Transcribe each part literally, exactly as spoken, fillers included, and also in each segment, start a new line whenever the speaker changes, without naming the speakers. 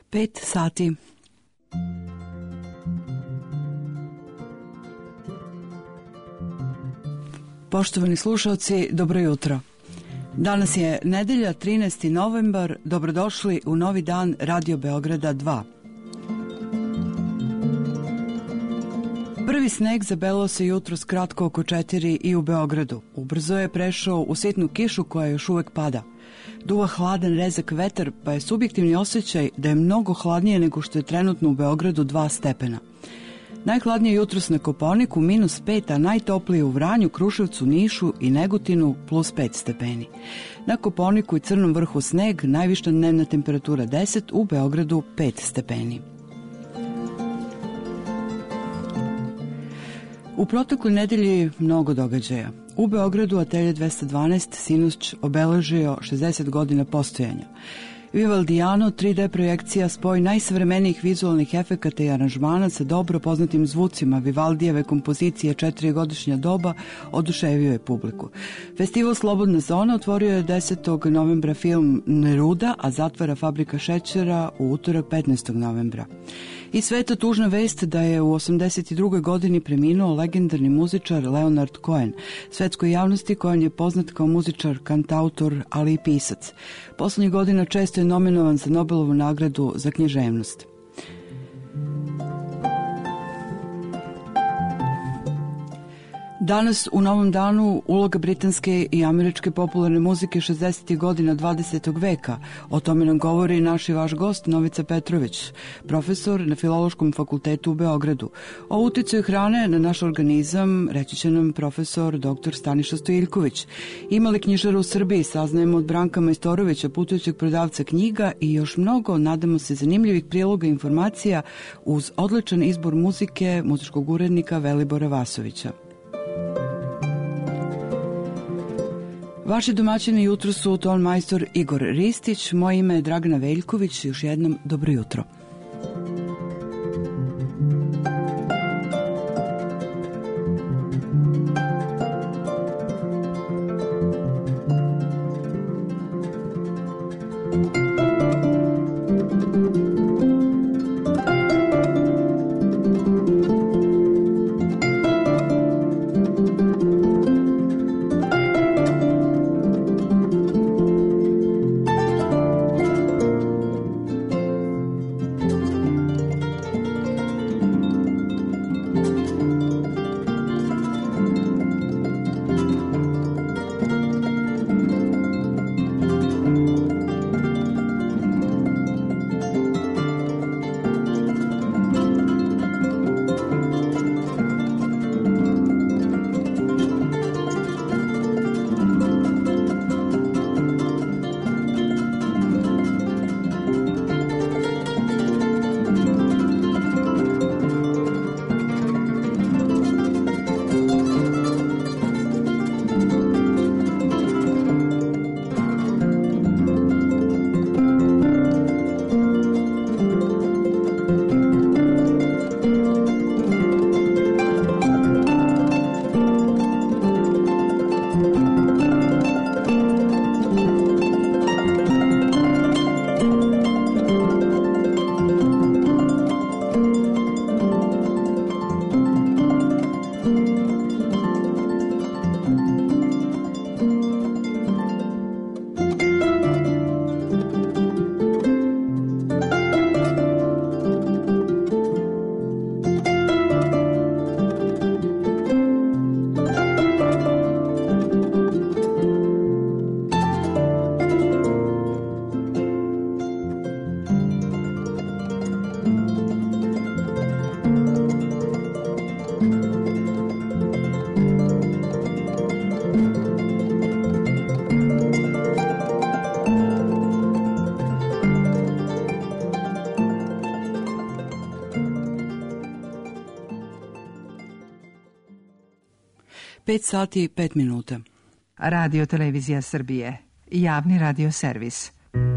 Pet sati. Poštovani slušalci, dobro jutro. Danas je nedelja, trinaesti novembar. Dobrodošli u novi dan Radio Beograda dva. Prvi sneg zabelao se jutros kratko oko četiri i u Beogradu. Ubrzo je prešao u sitnu kišu koja još uvek pada. Duva hladan rezak vetar, pa je subjektivni osjećaj da je mnogo hladnije nego što je trenutno u Beogradu dva stepena. Najhladnije jutros na Kopaoniku minus pet, a najtoplije u Vranju, Kruševcu, Nišu i Negotinu plus pet stepeni. Na Kopaoniku i Crnom vrhu sneg, najviša dnevna temperatura deset, u Beogradu pet stepeni. U protekloj nedelji mnogo događaja. U Beogradu Atelje dvesta dvanaest sinoć obeležio šezdeset godina postojanja. Vivaldiano tri D projekcija, spoj najsavremenijih vizualnih efekata i aranžmana sa dobro poznatim zvucima Vivaldijeve kompozicije Četirigodišnja doba oduševio je publiku. Festival Slobodna zona otvorio je desetog novembra film Neruda, a zatvara Fabrika šećera u utorak petnaestog novembra. I sveta tužna vest da je u osamdeset drugoj godini preminuo legendarni muzičar Leonard Cohen, svetskoj javnosti Cohen je poznat kao muzičar, kantautor, ali i pisac. Poslednjih godina često je nominovan za Nobelovu nagradu za književnost. Danas, u novom danu, uloga britanske i američke popularne muzike šezdesetih godina dvadesetog veka. O tome nam govori naš i vaš gost Novica Petrović, profesor na Filološkom fakultetu u Beogradu. O uticaju hrane na naš organizam reći će nam profesor doktor Staniša Stojiljković. Ima li knjižara u Srbiji, saznajemo od Branka Majstorovića, putujućeg prodavca knjiga, i još mnogo, nadamo se, zanimljivih priloga i informacija uz odličan izbor muzike muzičkog urednika Velibora Vasovića. Vaši domaćini jutro su ton majstor Igor Ristić, moje ime je Dragana Veljković, još jednom dobro jutro. pet sati i pet minuta.
Radio Televizija Srbije, javni radio servis.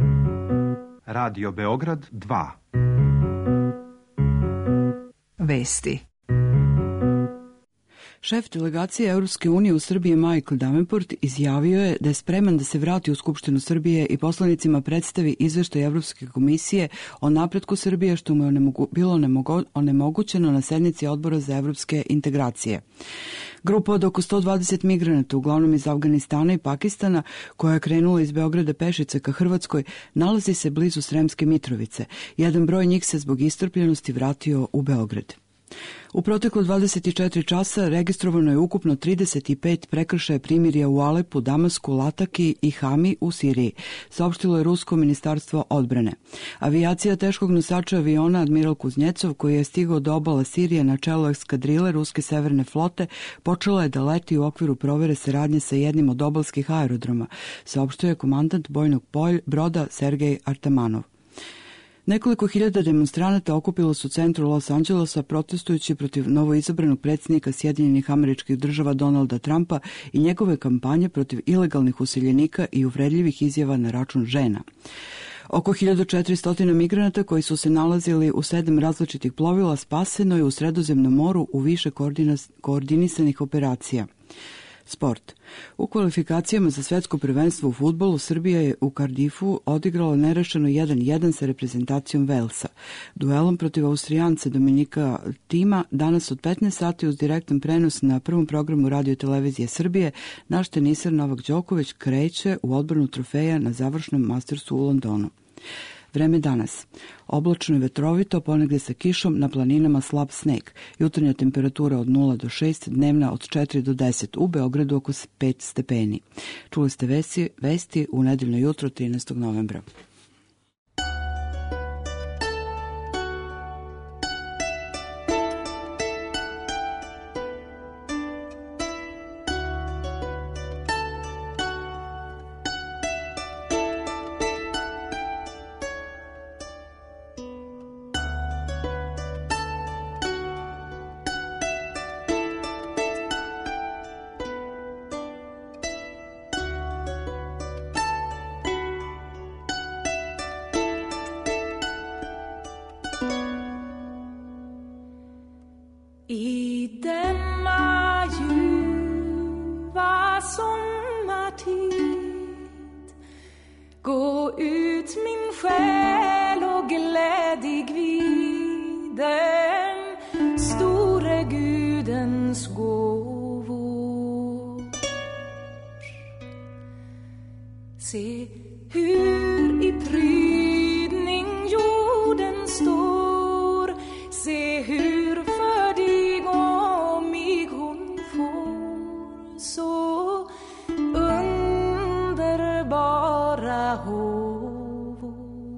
Radio Beograd dva.
Vesti.
Šef delegacije Europske unije u Srbiji Michael Davenport izjavio je da je spreman da se vrati u Skupštinu Srbije i poslanicima predstavi izveštaj Evropske komisije o napretku Srbije, što mu je onemogu, bilo onemogo, onemogućeno na sednici Odbora za evropske integracije. Grupa od oko sto dvadeset migranata, uglavnom iz Afganistana i Pakistana, koja je krenula iz Beograda pešice ka Hrvatskoj, nalazi se blizu Sremske Mitrovice. Jedan broj njih se zbog istrpljenosti vratio u Beograd. U proteklo dvadeset četiri časa registrovano je ukupno trideset pet prekršaja primirja u Alepu, Damasku, Lataki i Hami u Siriji, saopštilo je Rusko ministarstvo odbrane. Avijacija teškog nosača aviona Admiral Kuznjecov, koji je stigao do obala Sirije na čelu eskadrile Ruske severne flote, počela je da leti u okviru provere saradnje sa jednim od obalskih aerodroma, saopštio je komandant bojnog broda Sergej Artamanov. Nekoliko hiljada demonstranata okupilo su u centru Los Angelesa protestujući protiv novoizabranog predsjednika Sjedinjenih Američkih Država Donalda Trumpa i njegove kampanje protiv ilegalnih useljenika i uvredljivih izjava na račun žena. Oko hiljadu četiristo migranata koji su se nalazili u sedam različitih plovila spaseno je u Sredozemnom moru u više koordinisanih operacija. Sport. U kvalifikacijama za svetsko prvenstvo u fudbalu Srbija je u Cardiffu odigrala nerešeno jedan jedan sa reprezentacijom Velsa. Duelom protiv Austrijanca Dominika Tima danas od petnaest sati uz direktan prenos na prvom programu Radio Televizije Srbije naš teniser Novak Đoković kreće u odbranu trofeja na završnom Mastersu u Londonu. Vreme danas. Oblačno i vetrovito, ponegde sa kišom, na planinama slab sneg. Jutarnja temperatura od nula do šest, dnevna od četiri do deset, u Beogradu oko pet stepeni. Čuli ste vesti, vesti u nedeljno jutro trinaestog novembra.
I denna ljuva sommartid gå ut min själ och glädjig vid den store Gudens gåvor. Se hur i prydning jorden står, se hur så underbara håvor.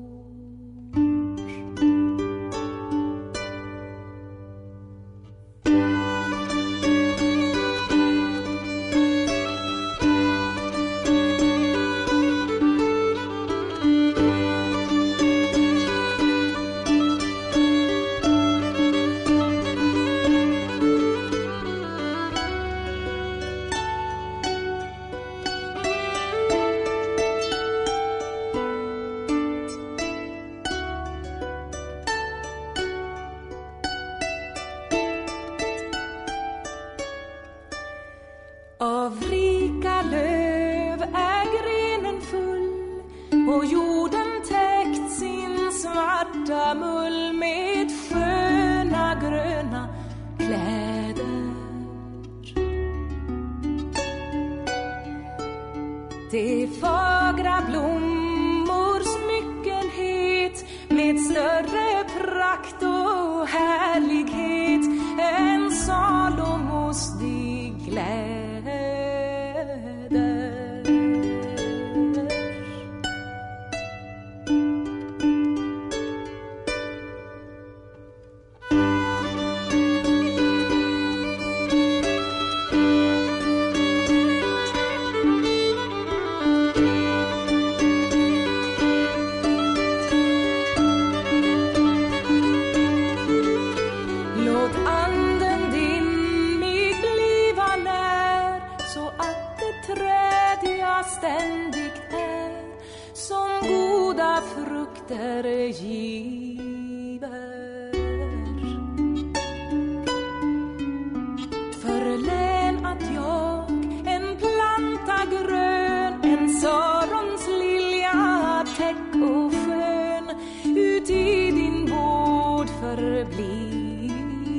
Av rika löv är grenen full och jorden täckt sin svarta mull med sköna gröna kläder. Det fagra blommor smyckenhet med större prakt och härlighet än Salomos digläder. Ständigt är som goda frukter giver. Förlä förbliver.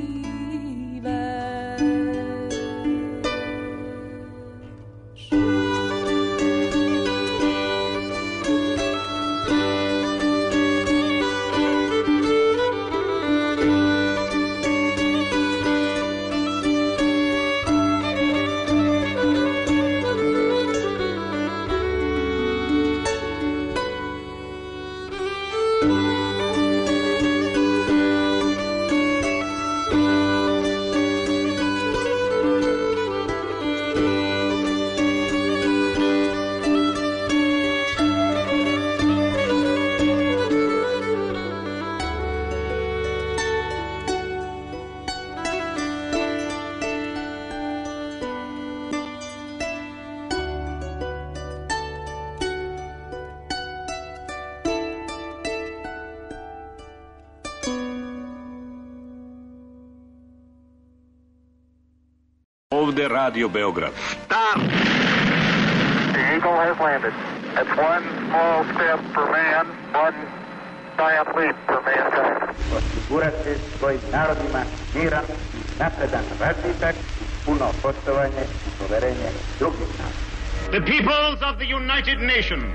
Ovde Radio Beograd.
Stop! The Eagle has landed. It's one small step for man, one giant leap for mankind.
Osigurati svojim narodima miran, napredan razvitak, puno poštovanje i poverenje drugih naroda.
The peoples of the United Nations,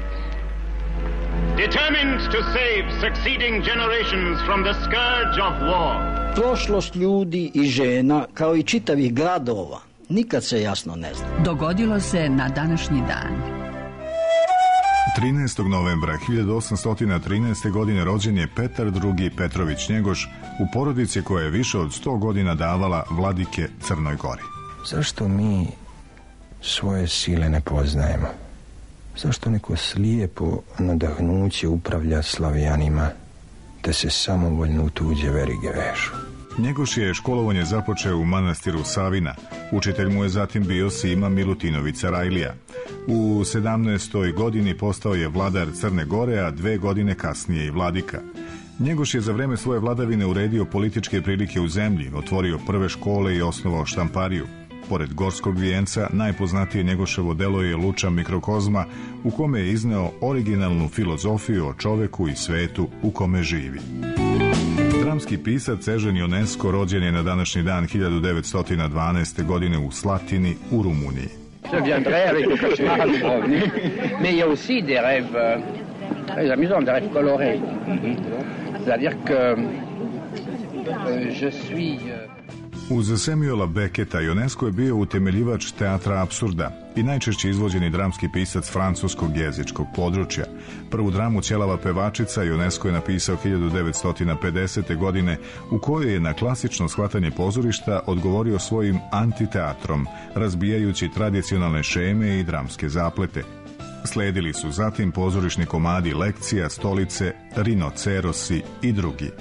determined to save succeeding generations from the scourge of war.
Prošlost ljudi i žena, kao i čitavih gradova, nikad se jasno ne zna.
Dogodilo se na današnji dan.
trinaestog novembra hiljadu osamsto trinaeste. godine rođen je Petar drugi. Petrović Njegoš u porodici koja je više od sto godina davala vladike Crnoj Gori.
Zašto mi svoje sile ne poznajemo? Zašto neko slijepo nadahnuće upravlja Slavijanima da se samovoljno u tuđe verige vežu?
Njegoš je školovanje započeo u manastiru Savina. Učitelj mu je zatim bio Sima Milutinović Sarajlija. U sedamnaestoj godini postao je vladar Crne Gore, a dve godine kasnije i vladika. Njegoš je za vreme svoje vladavine uredio političke prilike u zemlji, otvorio prve škole i osnovao štampariju. Pored Gorskog vijenca, najpoznatije Njegoševo delo je Luča mikrokozma, u kome je izneo originalnu filozofiju o čoveku i svetu u kome živi. Dramski pisac Ežen Ionesco rođen je na današnji dan hiljadu devetsto dvanaeste. godine u Slatini u Rumuniji.
Je viendrai avec le cauchemar du Dubrovnik, mais il y a aussi des rêves euh, très amusants, des rêves colorés. C'est-à-dire que euh, je suis... Euh...
Uz Samuela Becketa, Ionesco je bio utemeljivač teatra apsurda i najčešće izvođeni dramski pisac francuskog jezičkog područja. Prvu dramu Ćelava pevačica Ionesco je napisao hiljadu devetsto pedesete. godine, u kojoj je na klasično shvatanje pozorišta odgovorio svojim antiteatrom, razbijajući tradicionalne šeme i dramske zaplete. Sledili su zatim pozorišni komadi Lekcija, Stolice, Rinocerosi i drugi.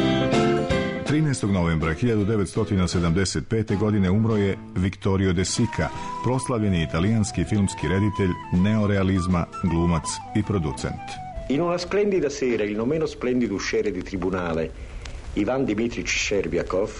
trinaestog novembra hiljadu devetsto sedamdeset pete. godine umro je Vittorio De Sica, proslavljeni italijanski filmski reditelj neorealizma, glumac i producent.
In una splendida sera il non meno splendido usciere di tribunale, Ivan Dimitrič Šerbjakov,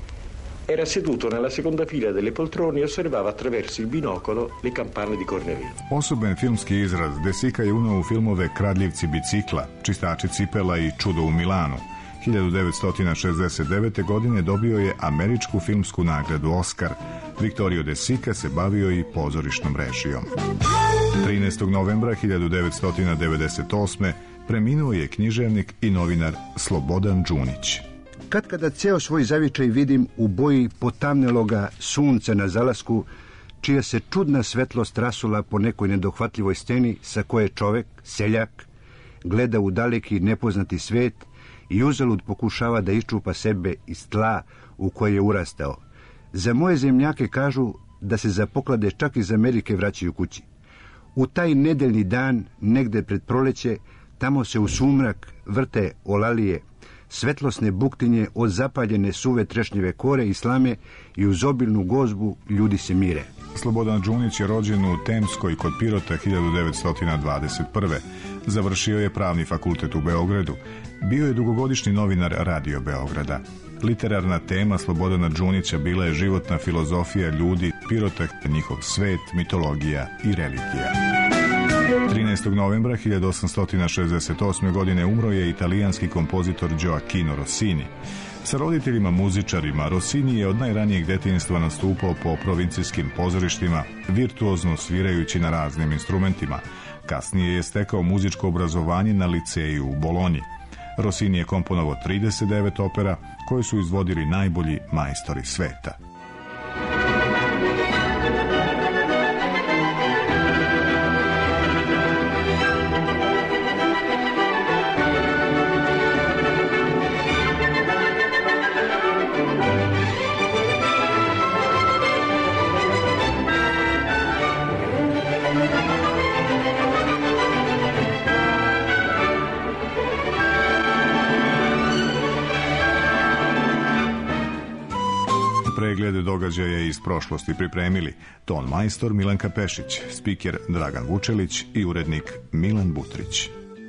era seduto nella seconda fila delle poltrone e osservava attraverso il binocolo le campane di Corneville.
Osoben filmski izraz De Sica je uneo u filmove Kradljivci bicikla, Čistači cipela i Čudo u Milanu. hiljadu devetsto šezdeset devete. godine dobio je američku filmsku nagradu Oskar. Vittorio De Sica se bavio i pozorišnom režijom. trinaestog novembra hiljadu devetsto devedeset osme. preminuo je književnik i novinar Slobodan Đunić.
Kad kada ceo svoj zavičaj vidim u boji potamneloga sunca na zalasku, čija se čudna svetlost rasula po nekoj nedohvatljivoj steni sa koje čovek, seljak, gleda u daleki nepoznati svet i uzalud pokušava da iščupa sebe iz tla u koje je urastao. Za moje zemljake kažu da se za poklade čak iz Amerike vraćaju kući. U taj nedeljni dan, negde pred proleće, tamo se u sumrak vrte olalije, svetlosne buktinje od zapaljene suve trešnjeve kore i slame i uz obilnu gozbu ljudi se mire.
Slobodan Đunić je rođen u Temskoj kod Pirota hiljadu devetsto dvadeset prve. Završio je pravni fakultet u Beogradu. Bio je dugogodišnji novinar Radio Beograda. Literarna tema Slobodana Đunića bila je životna filozofija ljudi Pirota, njihov svet, mitologija i religija. trinaestog novembra hiljadu osamsto šezdeset osme. godine umro je italijanski kompozitor Gioacchino Rossini. Sa roditeljima muzičarima, Rossini je od najranijeg detinjstva nastupao po provincijskim pozorištima, virtuozno svirajući na raznim instrumentima. Kasnije je stekao muzičko obrazovanje na liceju u Bolonji. Rossini je komponovao trideset devet opera koje su izvodili najbolji majstori sveta. Preglede događaja iz prošlosti pripremili ton majstor Milanka Pešić, spiker Dragan Vučelić i urednik Milan Butrić.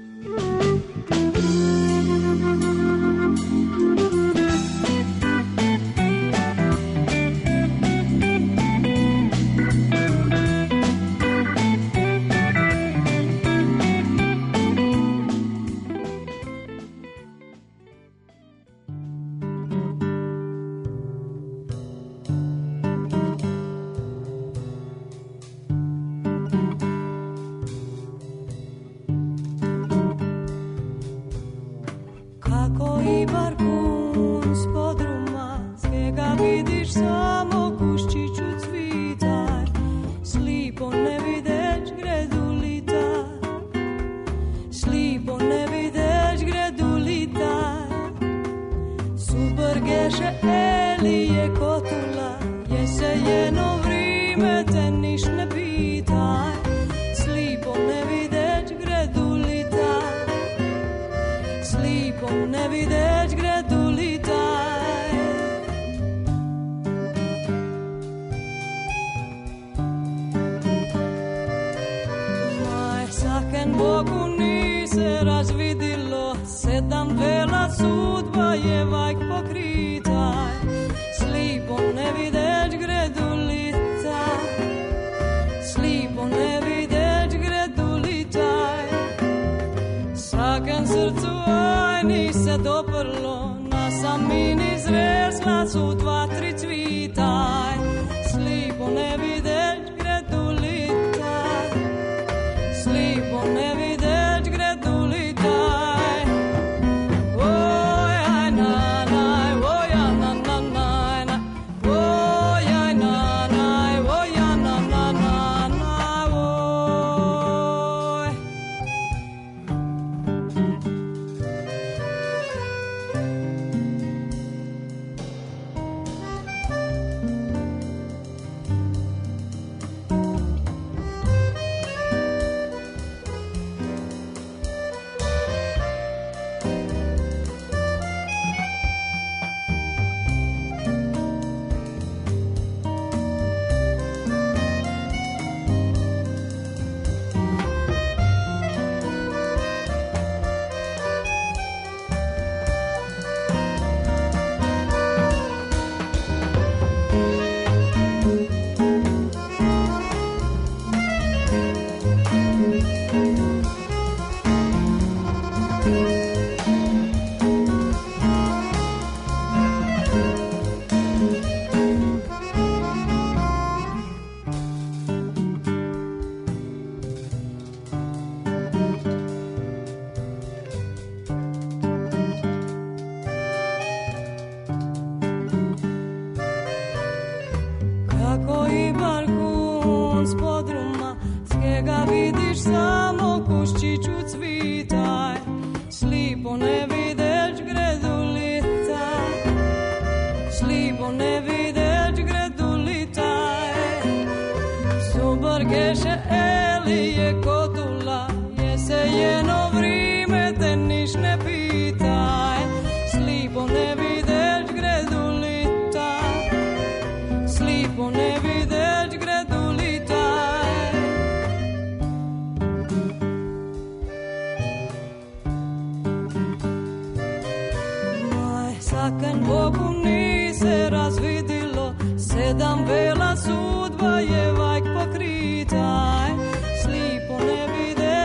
Sedam vela sudba je vajk pokritaj, slipo ne vide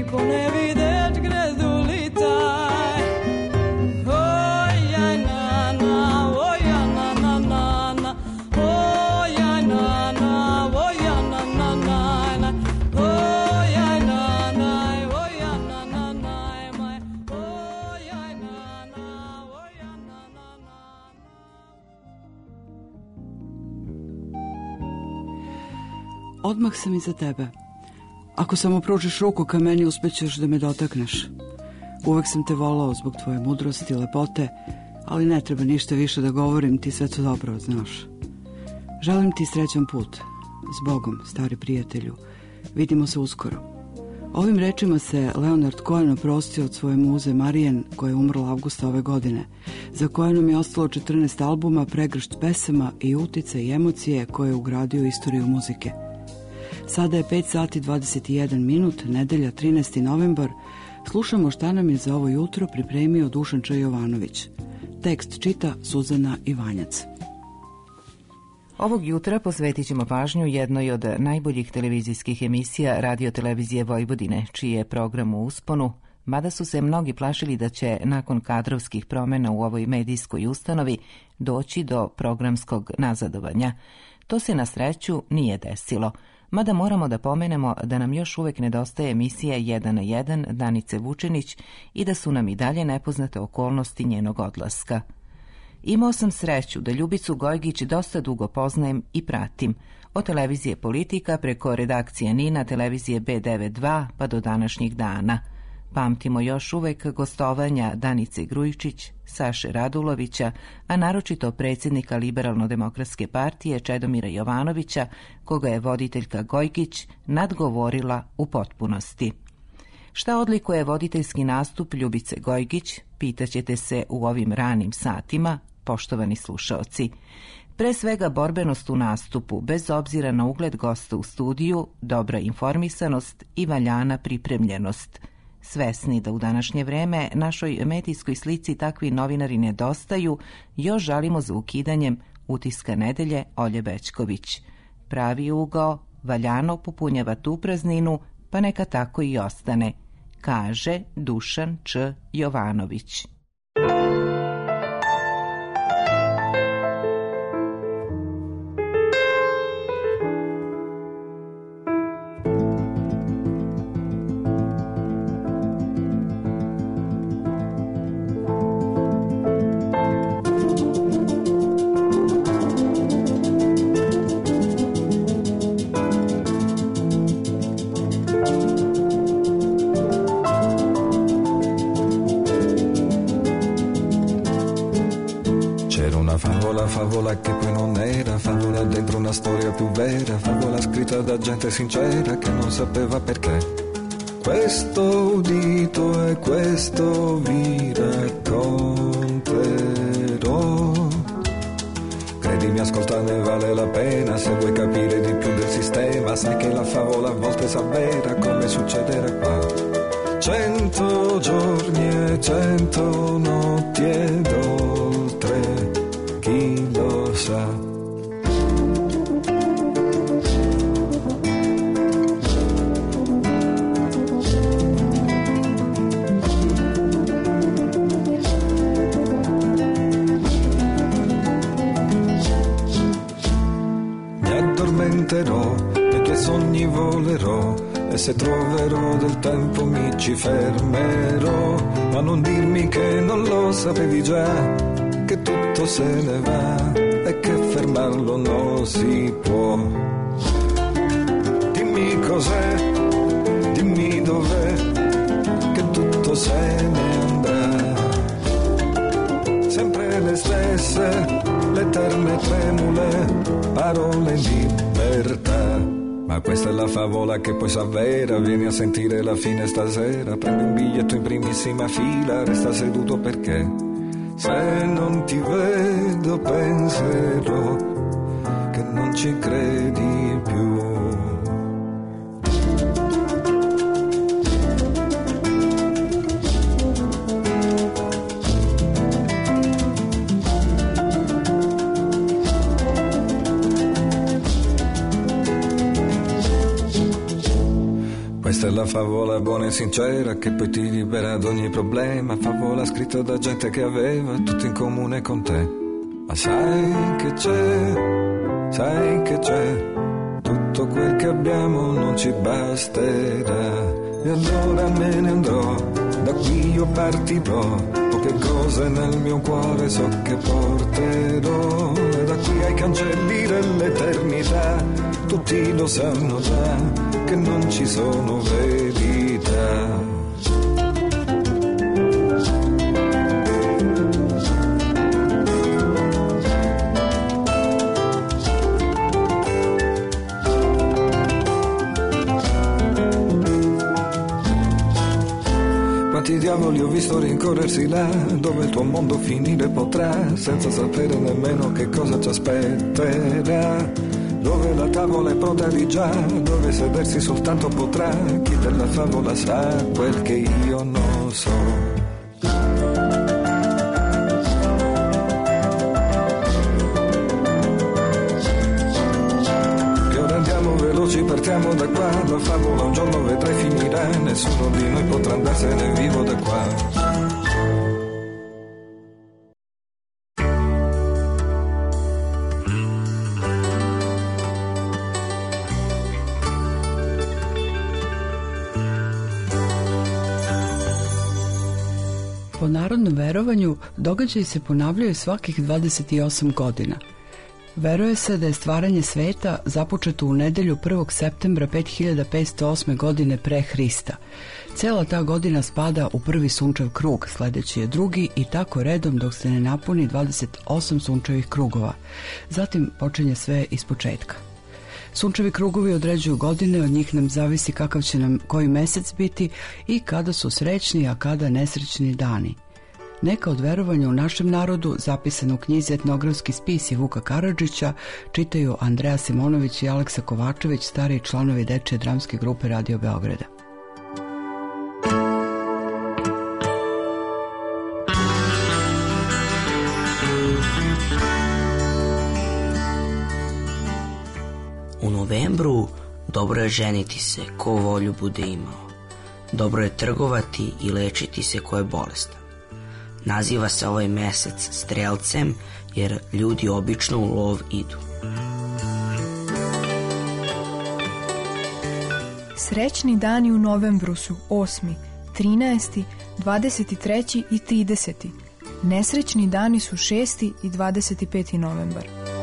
ko ne videć grezdu litaj. Ojaj na na, oja na na na na, ojaj na na, oja na na na na, ojaj na na, oja na na na, ojaj na na, oja na na na.
Odmah sam iza tebe. Ako samo pružiš ruku ka meni, uspećeš da me dotakneš. Uvek sam te volao zbog tvoje mudrosti i lepote, ali ne treba ništa više da govorim, ti sve to dobro znaš. Želim ti srećan put. S Bogom, stari prijatelju. Vidimo se uskoro. Ovim rečima se Leonard Cohen oprostio od svoje muze Marijen, koja je umrla avgusta ove godine, za Cohenom je ostalo četrnaest albuma, pregršt pesama i utice i emocije koje je ugradio u istoriju muzike. Sada je pet sati dvadeset jedan minut, nedelja trinaesti novembar. Slušamo šta nam je za ovo jutro pripremio Dušan Č. Jovanović. Tekst čita Suzana Ivanjac.
Ovog jutra posvetit ćemo pažnju jednoj od najboljih televizijskih emisija Radio-televizije Vojvodine, čiji je program u usponu, mada su se mnogi plašili da će nakon kadrovskih promjena u ovoj medijskoj ustanovi doći do programskog nazadovanja. To se na sreću nije desilo. Mada moramo da pomenemo da nam još uvek nedostaje emisija jedan na jedan Danice Vučenić i da su nam i dalje nepoznate okolnosti njenog odlaska. Imao sam sreću da Ljubicu Gojgić dosta dugo poznajem i pratim, od televizije Politika preko redakcije Nina, televizije B devedeset dva pa do današnjih dana. Pamtimo još uvek gostovanja Danice Grujičić, Saše Radulovića, a naročito predsjednika Liberalno-demokratske partije Čedomira Jovanovića, koga je voditeljka Gojgić nadgovorila u potpunosti. Šta odlikuje voditeljski nastup Ljubice Gojgić, pitaćete se u ovim ranim satima, poštovani slušaoci. Pre svega borbenost u nastupu, bez obzira na ugled gosta u studiju, dobra informisanost i valjana pripremljenost. Svesni da u današnje vreme našoj medijskoj slici takvi novinari nedostaju, još žalimo za ukidanjem Utiska nedelje Olje Bećković. Pravi ugao valjano popunjava tu prazninu, pa neka tako i ostane, kaže Dušan Č. Jovanović.
Favola che poi non era, favola dentro una storia più vera, favola scritta da gente sincera che non sapeva perché. Questo udito e questo vi racconterò. Credimi, ascolta, ne vale la pena, se vuoi capire di più del sistema, sai che la favola a volte s'avvera, come succederà qua. Cento giorni e cento notti ed oltre, chi lo sa. Mi addormenterò e che sogni volerò, e se troverò del tempo mi ci fermerò, ma non dirmi che non lo sapevi già, che tutto se ne va e che fermarlo non si può. Dimmi cos'è, dimmi dov'è, che tutto se ne andrà. Sempre le stesse, le eterne tremule parole in libertà. Ma questa è la favola che poi s'avvera, vieni a sentire la fine stasera, prendi un biglietto in primissima fila, resta seduto perché se non ti vedo penserò che non ci credi più. Questa è la favola buona e sincera che poi ti libera da ogni problema. Favola scritta da gente che aveva tutto in comune con te. Ma sai che c'è, sai che c'è, tutto quel che abbiamo non ci basterà. E allora me ne andrò, da qui io partirò, poche cose nel mio cuore so che porterò. E da qui ai cancelli dell'eternità, tutti lo sanno già che non ci sono verità. Quanti diavoli ho visto rincorrersi là, dove il tuo mondo finire potrà, senza sapere nemmeno che cosa ci aspetterà. Dove la tavola è pronta di già, dove sedersi soltanto potrà chi della favola sa quel che io non so. Ci partiamo da qua, la favola un giorno vedrai finirà, nessuno di noi potrà andarsene vivo da qua.
Po narodnom verovanju, događaji se ponavljaju svakih dvadeset osam godina. Veruje se da je stvaranje sveta započeto u nedelju prvog septembra pet hiljada petsto osme. godine pre Hrista. Cela ta godina spada u prvi sunčev krug, sledeći je drugi i tako redom dok se ne napuni dvadeset osam sunčevih krugova. Zatim počinje sve iz početka. Sunčevi krugovi određuju godine, od njih nam zavisi kakav će nam koji mesec biti i kada su srećni, a kada nesrećni dani. Neka od verovanja u našem narodu, zapisano u knjizi Etnografski spisi Vuka Karadžića, čitaju Andreja Simonović i Aleksa Kovačević, stari članovi dečje dramske grupe Radio Beograda.
U novembru dobro je ženiti se ko volju bude imao. Dobro je trgovati i lečiti se ko je bolestan. Naziva se ovaj mesec strelcem jer ljudi obično u lov idu.
Srećni dani u novembru su osmi, trinaesti, dvadeset treći i trideseti. Nesrećni dani su šesti i dvadeset peti novembar.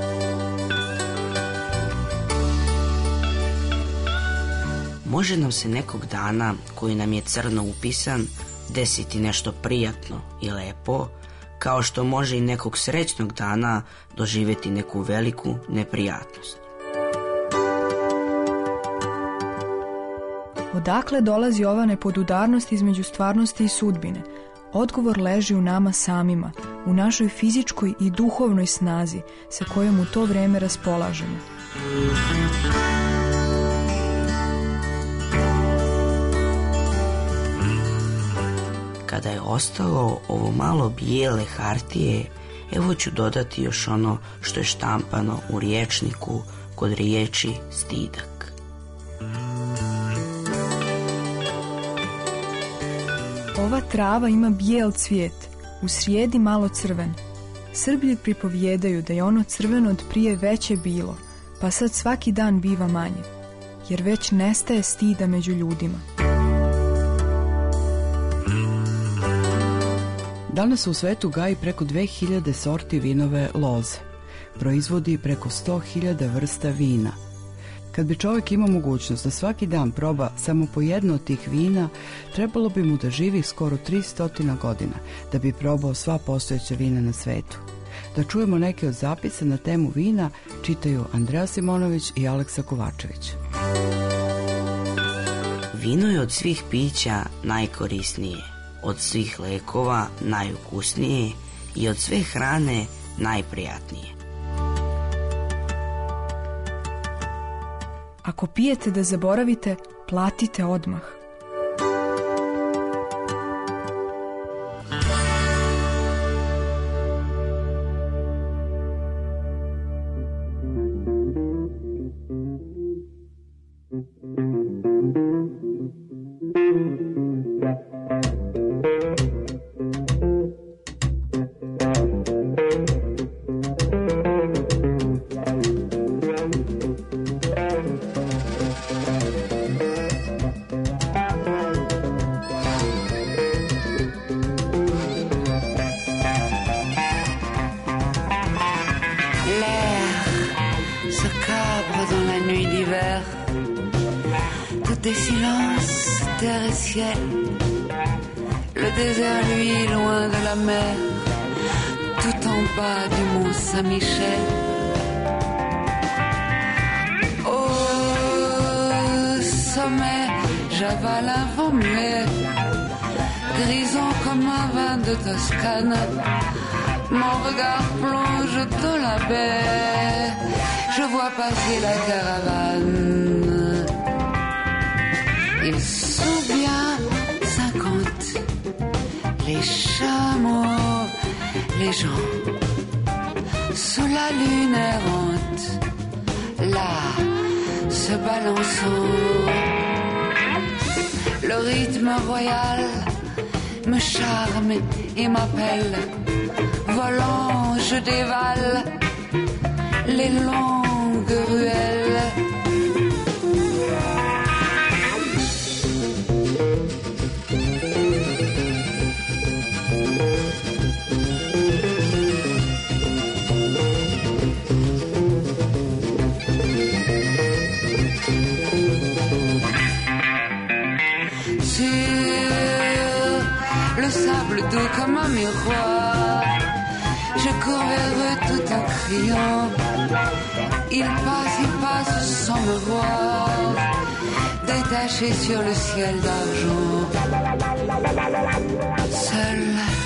Može nam se nekog dana koji nam je crno upisan desiti nešto prijatno i lepo, kao što može i nekog srećnog dana doživjeti neku veliku neprijatnost.
Odakle dolazi ova nepodudarnost između stvarnosti i sudbine? Odgovor leži u nama samima, u našoj fizičkoj i duhovnoj snazi sa kojom u to vreme raspolažemo.
Kada je ostalo ovo malo bijele hartije, evo ću dodati još ono što je štampano u rječniku kod riječi stidak.
Ova trava ima bijel cvijet, u srijedi malo crven. Srbi pripovjedaju da je ono crveno od prije veće bilo, pa sad svaki dan biva manje, jer već nestaje stida među ljudima.
Danas u svetu gaji preko dve hiljade sorti vinove loze. Proizvodi preko sto hiljada vrsta vina. Kad bi čovjek imao mogućnost da svaki dan proba samo po jedno od tih vina, trebalo bi mu da živi skoro tristo godina da bi probao sva postojeća vina na svetu. Da čujemo neke od zapisa na temu vina, čitaju Andreja Simonović i Aleksa Kovačević.
Vino je od svih pića najkorisnije, od svih lekova najukusnije i od sve hrane najprijatnije.
Ako pijete da zaboravite, platite odmah.
des silences, terre et ciel. Le désert, lui, loin de la mer, tout en bas du mont Saint-Michel. Au sommet, j'avale un vent muet, grisant comme un vin de Toscane. Mon regard plonge dans la baie, je vois passer la caravane. Ils sont bien cinquante, les chameaux, les gens, sous la lune errante, là, se balançant. Le rythme royal me charme et m'appelle. Volant, je dévale les longues ruelles. Le sable doux comme un miroir, je cours vers eux tout en criant. Ils passent, ils passent sans me voir, détachés sur le ciel d'argent. Seul,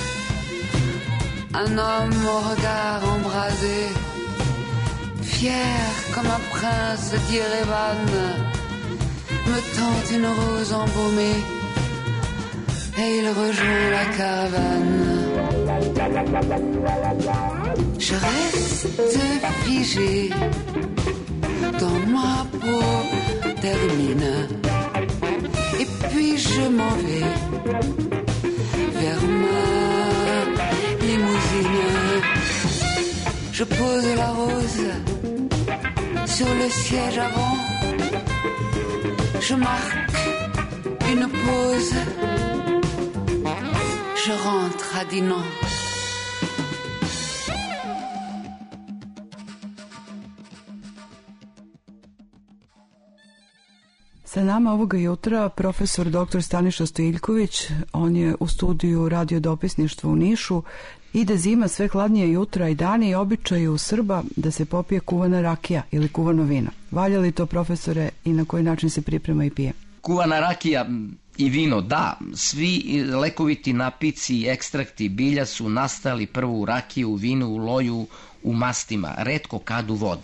un homme au regard embrasé, fier comme un prince d'Yerevan, me tend une rose embaumée. Et il rejoint la caravane. Je reste figé dans ma peau d'hermine. Et puis je m'en vais vers ma limousine. Je pose la rose sur le siège avant. Je marque une pause. Je rentre à Dinan.
Sa nama ovoga jutra profesor doktor Staniša Stojiljković. On je u studiju radio dopisništva u Nišu. Ide zima, sve hladnije jutra i dani i običaju Srba da se popije kuvana rakija ili kuvano vino. Valja li to, profesore, i na koji način se priprema i pije?
Kuvana rakija i vino, da. Svi lekoviti napici i ekstrakti bilja su nastali prvo u rakiji, u vinu, u loju, u mastima, retko kad u vodi.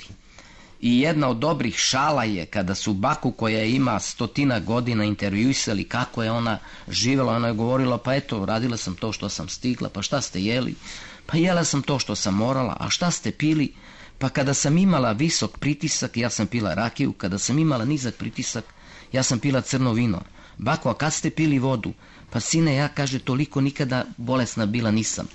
I jedna od dobrih šala je kada su baku koja ima stotina godina intervjuisali kako je ona živjela, ona je govorila pa eto, radila sam to što sam stigla, pa šta ste jeli? Pa jela sam to što sam morala, a šta ste pili? Pa kada sam imala visok pritisak, ja sam pila rakiju, kada sam imala nizak pritisak, ja sam pila crno vino. Bako, a kad ste pili vodu? Pa sine, ja, kaže, toliko nikada bolesna bila nisam.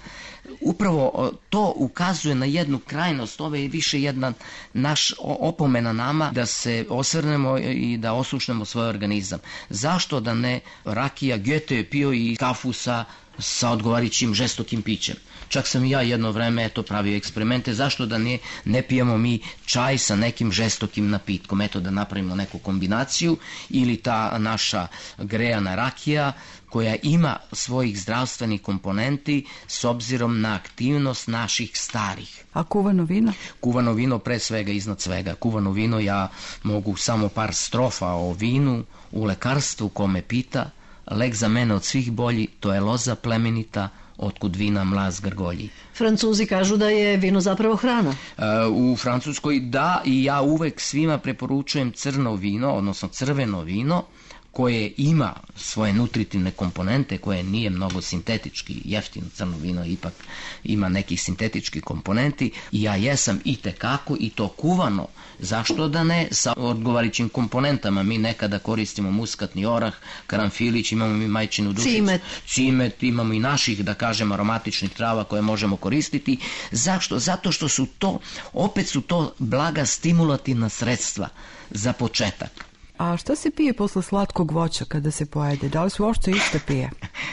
Upravo to ukazuje na jednu krajnost, ovo je više jedna naš opomena nama da se osvrnemo i da oslušnemo svoj organizam. Zašto da ne rakija? Goethe je pio i kafu sa, sa odgovarajućim žestokim pićem. Čak sam i ja jedno vreme eto pravio eksperimente, zašto da ne, ne pijemo mi čaj sa nekim žestokim napitkom, eto da napravimo neku kombinaciju, ili ta naša grejana rakija koja ima svojih zdravstvenih komponenti s obzirom na aktivnost naših starih.
A kuvano vino?
Kuvano vino pre svega, iznad svega. Kuvano vino, ja mogu samo par strofa o vinu, u lekarstvu kome pita, lek za mene od svih bolji, to je loza plemenita, otkud vina mlaz grgolji.
Francuzi kažu da je vino zapravo hrana.
U Francuskoj da, i ja uvek svima preporučujem crno vino, odnosno crveno vino, koje ima svoje nutritivne komponente, koje nije mnogo sintetički, jeftino crno vino ipak ima nekih sintetičkih komponenti, i ja jesam i tekako i to kuvano, zašto da ne, sa odgovarajućim komponentama. Mi nekada koristimo muskatni orah, karanfilić, imamo mi majčinu dušicu,
cimet.
cimet, imamo i naših, da kažem, aromatičnih trava koje možemo koristiti. Zašto? Zato što su to, opet su to blaga stimulativna sredstva za početak.
A šta se pije posle slatkog voća kada se pojede? Da li se uopšte išta pije?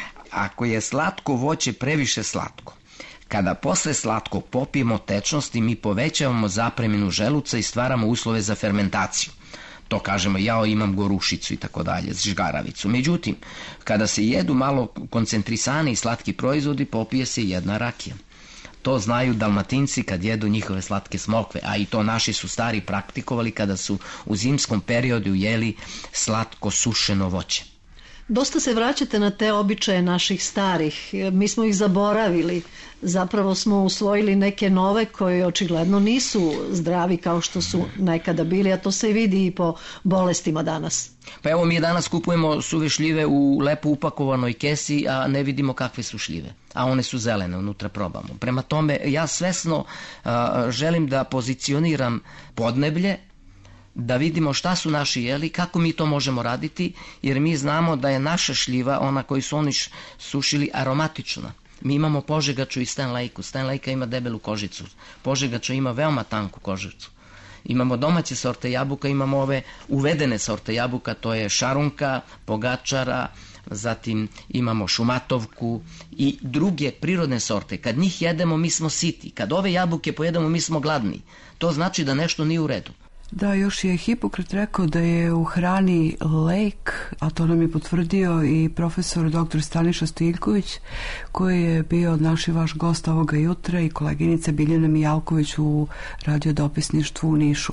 Ako je slatko voće previše slatko, kada posle slatkog popijemo tečnosti, mi povećavamo zapreminu želuca i stvaramo uslove za fermentaciju. To kažemo, ja imam gorušicu i tako dalje, žgaravicu. Međutim, kada se jedu malo koncentrisani i slatki proizvodi, popije se jedna rakija. To znaju Dalmatinci kad jedu njihove slatke smokve, a i to naši su stari praktikovali kada su u zimskom periodu jeli slatko sušeno voće.
Dosta se vraćate na te običaje naših starih. Mi smo ih zaboravili. Zapravo smo usvojili neke nove koje očigledno nisu zdravi kao što su nekada bili, a to se vidi i po bolestima danas.
Pa evo, mi danas kupujemo suve šljive u lepo upakovanoj kesi, a ne vidimo kakve su šljive. A one su zelene, unutra probamo. Prema tome, ja svesno a, želim da pozicioniram podneblje, da vidimo šta su naši jeli, kako mi to možemo raditi, jer mi znamo da je naša šljiva, ona koju su oni sušili, aromatična. Mi imamo požegaču i stenlejku. Stenlejka ima debelu kožicu. Požegača ima veoma tanku kožicu. Imamo domaće sorte jabuka, imamo ove uvedene sorte jabuka, to je šarunka, pogačara, zatim imamo šumatovku i druge prirodne sorte. Kad njih jedemo, mi smo siti. Kad ove jabuke pojedemo, mi smo gladni. To znači da nešto nije u redu.
Da, još je Hipokrat rekao da je u hrani lek, a to nam je potvrdio i profesor doktor Staniša Stiljković, koji je bio naš i vaš gost ovoga jutra, i koleginica Biljana Mijalković u radiodopisništvu u Nišu.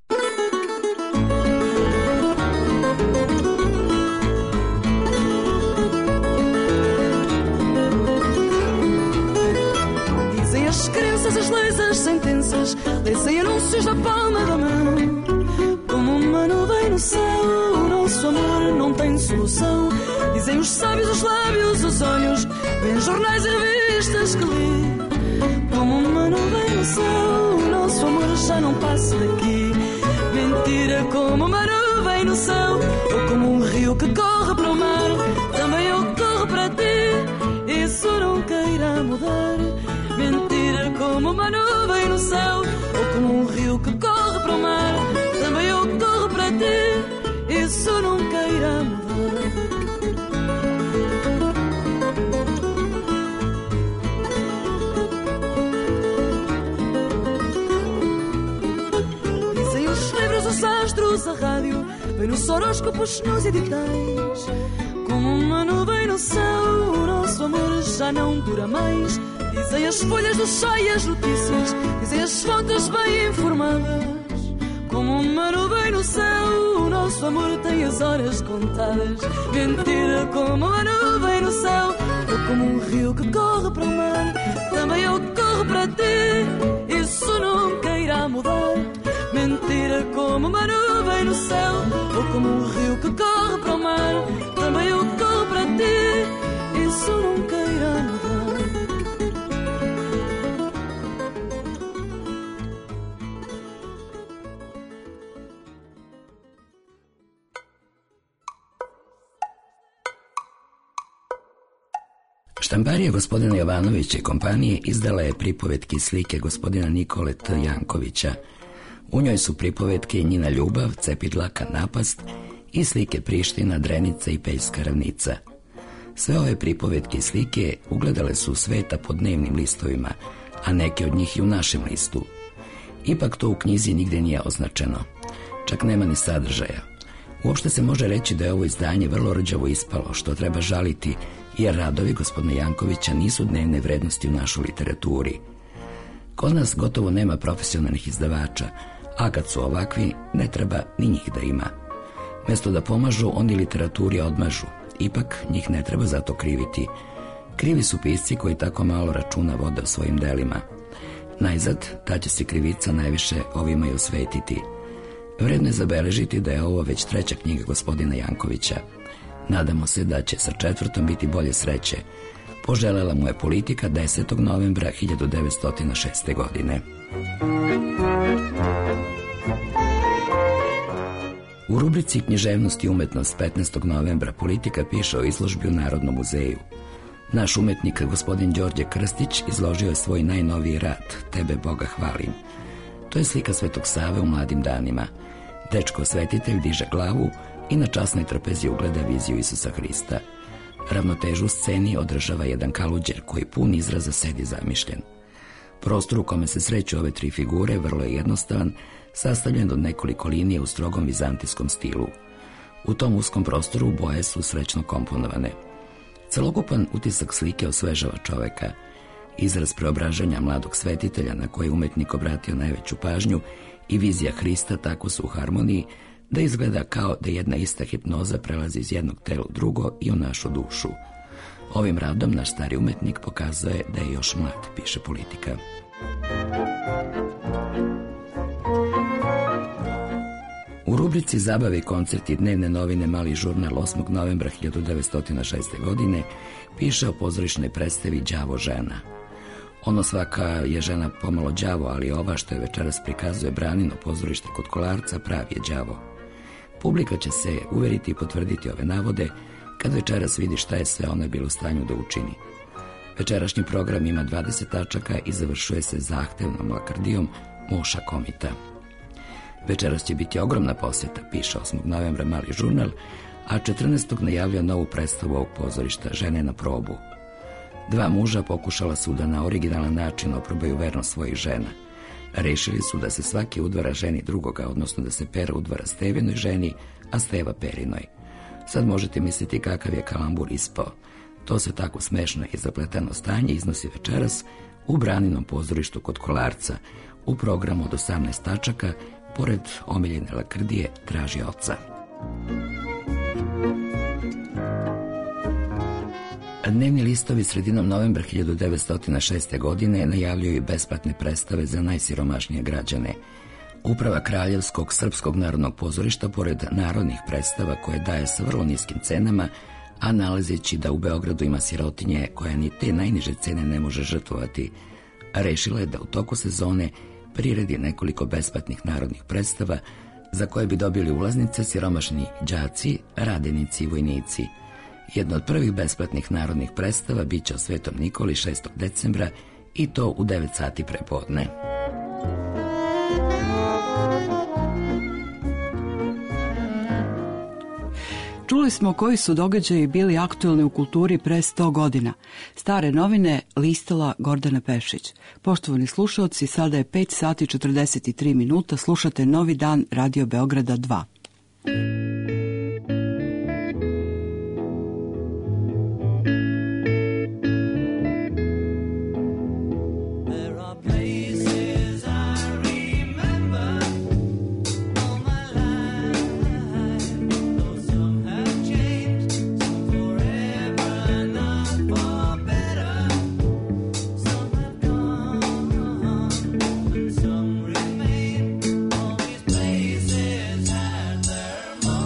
Dizem as crenças, as leis, as sentenças, descem anúncios na palma da mão. Como uma nuvem no céu, o nosso amor não tem solução. Dizem os sábios, os lábios, os olhos, vêem jornais e revistas que li. Como uma nuvem no céu, o nosso amor já não passa daqui. Mentira, como uma nuvem no céu, ou como um rio que corre para o mar. Também eu corro para ti, isso nunca irá mudar. Mentira, como uma nuvem no céu, ou como um rio que corre para o mar. Também eu corro para ti, isso nunca irá mudar. Dizem os livros, os astros, a rádio, vem nos horóscopos, nos editais. Como uma nuvem no céu, o nosso amor já não dura mais. Dizem as folhas do chá e as notícias, dizem as fontes bem informadas. Como uma nuvem no céu, o nosso amor tem as horas contadas. Mentira, como uma nuvem no céu, ou como um rio que corre para o mar. Também eu corro para ti, isso nunca irá mudar. Mentira, como uma nuvem no céu, ou como um rio que corre para o mar. Também eu corro para ti, isso nunca irá mudar.
Štamparija gospodina Jovanovića i kompanije izdala je pripovetke i slike gospodina Nikole T. Jankovića. U njoj su pripovetke Njina ljubav, Cepidlaka napast i slike Priština, Drenica i Peljska ravnica. Sve ove pripovetke i slike ugledale su sveta po dnevnim listovima, a neke od njih i u našem listu. Ipak to u knjizi nigde nije označeno. Čak nema ni sadržaja. Uopšte se može reći da je ovo izdanje vrlo rđavo ispalo, što treba žaliti, jer radovi gospodina Jankovića nisu dnevne vrednosti u našoj literaturi. Kod nas gotovo nema profesionalnih izdavača, a kad su ovakvi, ne treba ni njih da ima. Mesto da pomažu, oni literaturi odmažu. Ipak, njih ne treba zato kriviti. Krivi su pisci koji tako malo računa vode o svojim delima. Najzad, ta će se krivica najviše ovima i osvetiti. Vredno je zabeležiti da je ovo već treća knjiga gospodina Jankovića. Nadamo se da će sa četvrtom biti bolje sreće. Poželela mu je Politika desetog novembra hiljadu devetsto šeste. godine. U rubrici Književnost i umetnost petnaestog novembra Politika piše o izložbi u Narodnom muzeju. Naš umetnik, gospodin Đorđe Krstić, izložio je svoj najnoviji rad, Tebe Boga hvalim. To je slika Svetog Save u mladim danima. Dečko svetitelj diže glavu i na časnoj trpezi ugleda viziju Isusa Hrista. Ravnotežu u sceni održava jedan kaluđer koji pun izraza sedi zamišljen. Prostor u kome se sreću ove tri figure vrlo je jednostavan, sastavljen od nekoliko linija u strogom vizantijskom stilu. U tom uskom prostoru boje su srećno komponovane. Celokupan utisak slike osvežava čoveka. Izraz preobražanja mladog svetitelja na koje umetnik obratio najveću pažnju i vizija Hrista tako su u harmoniji da izgleda kao da jedna ista hipnoza prelazi iz jednog tela u drugo i u našu dušu. Ovim radom naš stari umetnik pokazuje da je još mlad, piše Politika. U rubrici Zabave i koncerti dnevne novine Mali žurnal osmog novembra hiljadu devetsto šeste. godine piše o pozorišnoj predstavi Đavo žena. Ono svaka je žena pomalo đavo, ali ova što je večeras prikazuje Branino pozorište kod Kolarca pravi je đavo. Publika će se uveriti i potvrditi ove navode kad večeras vidi šta je sve ona bila u stanju da učini. Večerašnji program ima dvadeset tačaka i završuje se zahtevnom lakrdijom Muša Komita. Večeras će biti ogromna posjeta, piše osmog novembra Mali žurnal, a četrnaestog najavlja novu predstavu ovog pozorišta Žene na probu. Dva muža pokušala su da na originalan način oprobaju vernost svojih žena. Rešili su da se svaki udvara ženi drugoga, odnosno da se Pera udvara Stevinoj ženi, a Steva Perinoj. Sad možete misliti kakav je kalambur ispao. To se tako smešno i zapleteno stanje iznosi večeras u Braninom pozorištu kod Kolarca, u programu od osamnaest tačaka, pored omiljene lakrdije Traži oca. Dnevni listovi sredinom novembra hiljadu devetsto šeste. godine najavljuju besplatne predstave za najsiromašnije građane. Uprava Kraljevskog srpskog narodnog pozorišta, pored narodnih predstava koje daje sa vrlo niskim cenama, a nalazeći da u Beogradu ima sirotinje koja ni te najniže cene ne može žrtvovati, rešila je da u toku sezone priredi nekoliko besplatnih narodnih predstava za koje bi dobili ulaznice siromašni đaci, radenici i vojnici. Jedna od prvih besplatnih narodnih predstava biće o Svetom Nikoli šestog decembra i to u devet sati prepodne.
Čuli smo koji su događaji bili aktuelni u kulturi pre sto godina. Stare novine listala Gordana Pešić. Poštovani slušaoci, sada je pet sati četrdeset tri minuta, slušate Novi dan Radio Beograda dva.
Some remain, all these places had their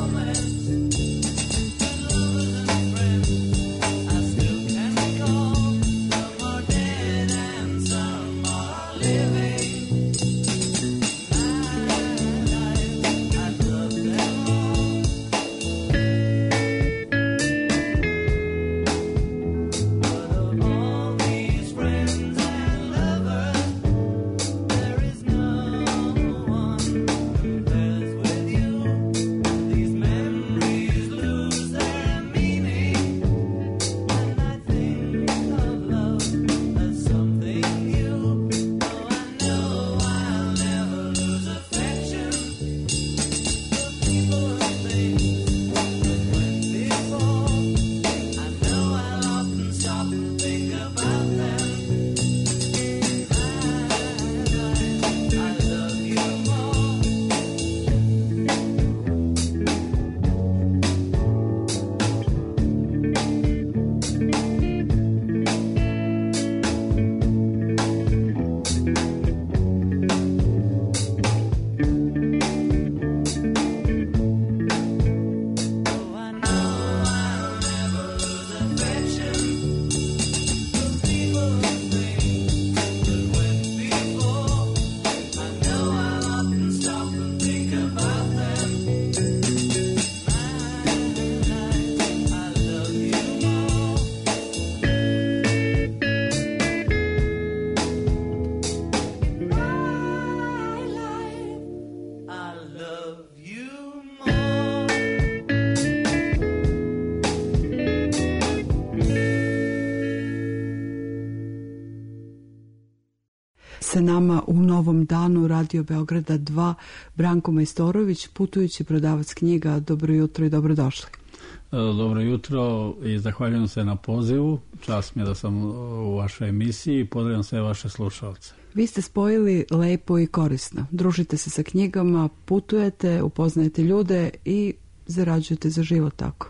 sa nama u Novom danu Radio Beograda dva Branko Majstorović, putujući prodavac knjiga. Dobro jutro i dobrodošli.
Dobro jutro i zahvaljujem se na pozivu. Čast mi je da sam u vašoj emisiji i pozdravljam sve vaše slušalce.
Vi ste spojili lepo i korisno. Družite se sa knjigama, putujete, upoznajete ljude i zarađujete za život, tako?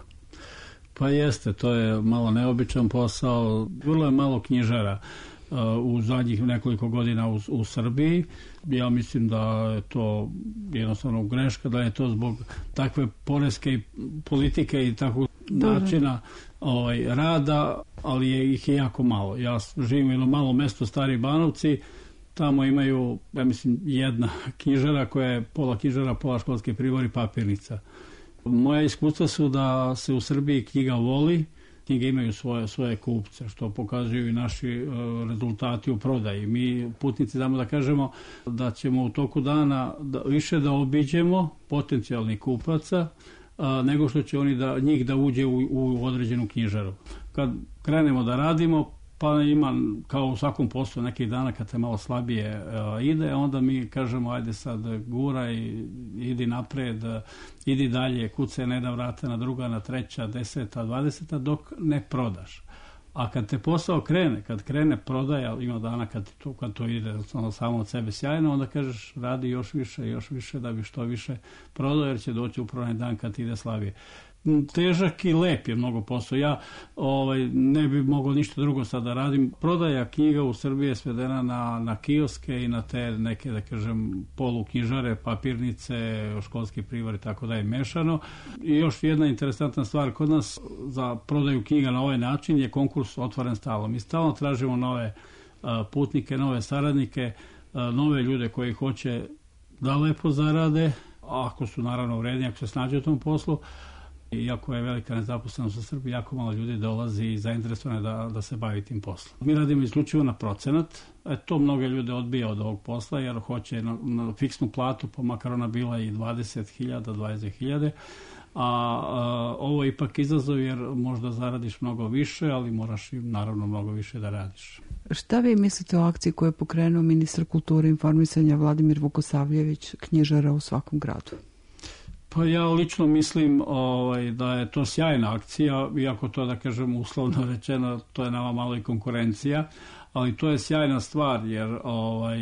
Pa jeste, to je malo neobičan posao. Vrlo je malo knjižara u zadnjih nekoliko godina u, u Srbiji. Ja mislim da je to jednostavno greška, da je to zbog takve poreske politike i takvog načina ovaj, rada, ali je, ih je jako malo. Ja živim u jednom malom mestu Stari Banovci, tamo imaju, ja mislim, jedna knjižara koja je pola knjižara, pola školske pribor i papirnica. Moja iskustva su da se u Srbiji knjiga voli, knjige imaju svoje, svoje kupce, što pokazuju i naši uh, rezultati u prodaji. Mi putnici damo da kažemo da ćemo u toku dana da, više da obiđemo potencijalnih kupaca uh, nego što će oni da, njih da uđe u, u određenu knjižaru. Kad krenemo da radimo, pa ima kao u svakom poslu nekih dana kad te malo slabije uh, ide, onda mi kažemo ajde sad guraj, idi napred, uh, idi dalje, kuce ne da vrata na druga, na treća, deseta, dvadeseta, dok ne prodaš. A kad te posao krene, kad krene prodaja, ima dana kad to, kad to ide samo od sebe sjajno, onda kažeš radi još više, još više da bi što više prodao, jer će doći upravo onaj dan kad ti ide slabije. Težak i lep je mnogo posao. Ja ovaj, ne bi mogao ništa drugo sad da radim. Prodaja knjiga u Srbiji je svedena na, na kioske i na te neke, da kažem, poluknjižare, papirnice, školski privar i tako da je mešano. I još jedna interesantna stvar, kod nas za prodaju knjiga na ovaj način je konkurs otvoren stalno. Mi stalno tražimo nove a, putnike, nove saradnike, a, nove ljude koji hoće da lepo zarade, ako su naravno vredni, ako se snađe u tom poslu. Iako je velika nezaposlenost u Srbiji, jako malo ljudi dolazi i zainteresovane da, da se bavi tim poslom. Mi radimo isključivo na procenat. E, to mnoge ljude odbija od ovog posla jer hoće na, na fiksnu platu, pa makar ona bila i dvadeset hiljada, dvadeset hiljada. A, a ovo je ipak izazov jer možda zaradiš mnogo više, ali moraš i naravno mnogo više da radiš.
Šta vi mislite o akciji koju je pokrenuo ministar kulture i informisanja Vladimir Vukosavljević, knjižara u svakom gradu?
Pa ja lično mislim ovaj, da je to sjajna akcija, iako to, da kažem, uslovno rečeno, to je nama malo i konkurencija, ali to je sjajna stvar, jer ovaj,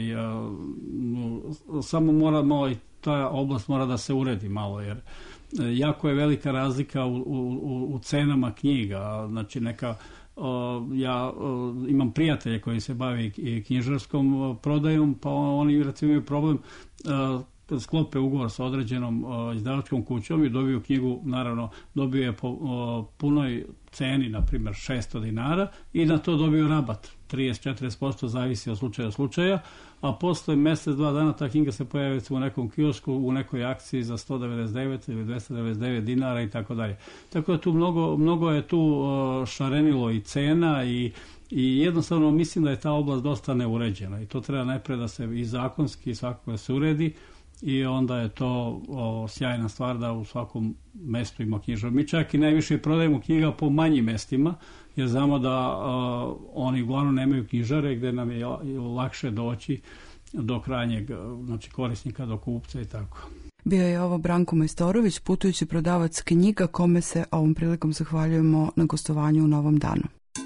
samo mora malo i ta oblast mora da se uredi malo, jer jako je velika razlika u, u, u cenama knjiga, znači neka ja imam prijatelje koji se bave knjižarskom prodajom, pa oni recimo imaju problem kad sklope ugovor sa određenom uh, izdavačkom kućom i dobiju knjigu, naravno dobiju je po uh, punoj ceni, na primjer šesto dinara, i na to dobiju rabat trideset do četrdeset posto, zavisi od slučaja do slučaja, a posle mjesec, dva dana ta knjiga se pojavi u nekom kiosku, u nekoj akciji za sto devedeset devet ili dvesta devedeset devet dinara i tako dalje. Tako da tu mnogo, mnogo je tu uh, šarenilo i cena i I jednostavno mislim da je ta oblast dosta neuređena i to treba najpre da se i zakonski i svakako da se uredi i onda je to o, sjajna stvar da u svakom mestu ima knjižar. Mi čak i najviše prodajemo knjiga po manjim mestima jer znamo da o, oni uglavnom nemaju knjižare gde nam je lakše doći do krajnjeg, znači korisnika, do kupca i tako.
Bio je ovo Branko Majstorović, putujući prodavac knjiga, kome se ovom prilikom zahvaljujemo na gostovanju u Novom danu.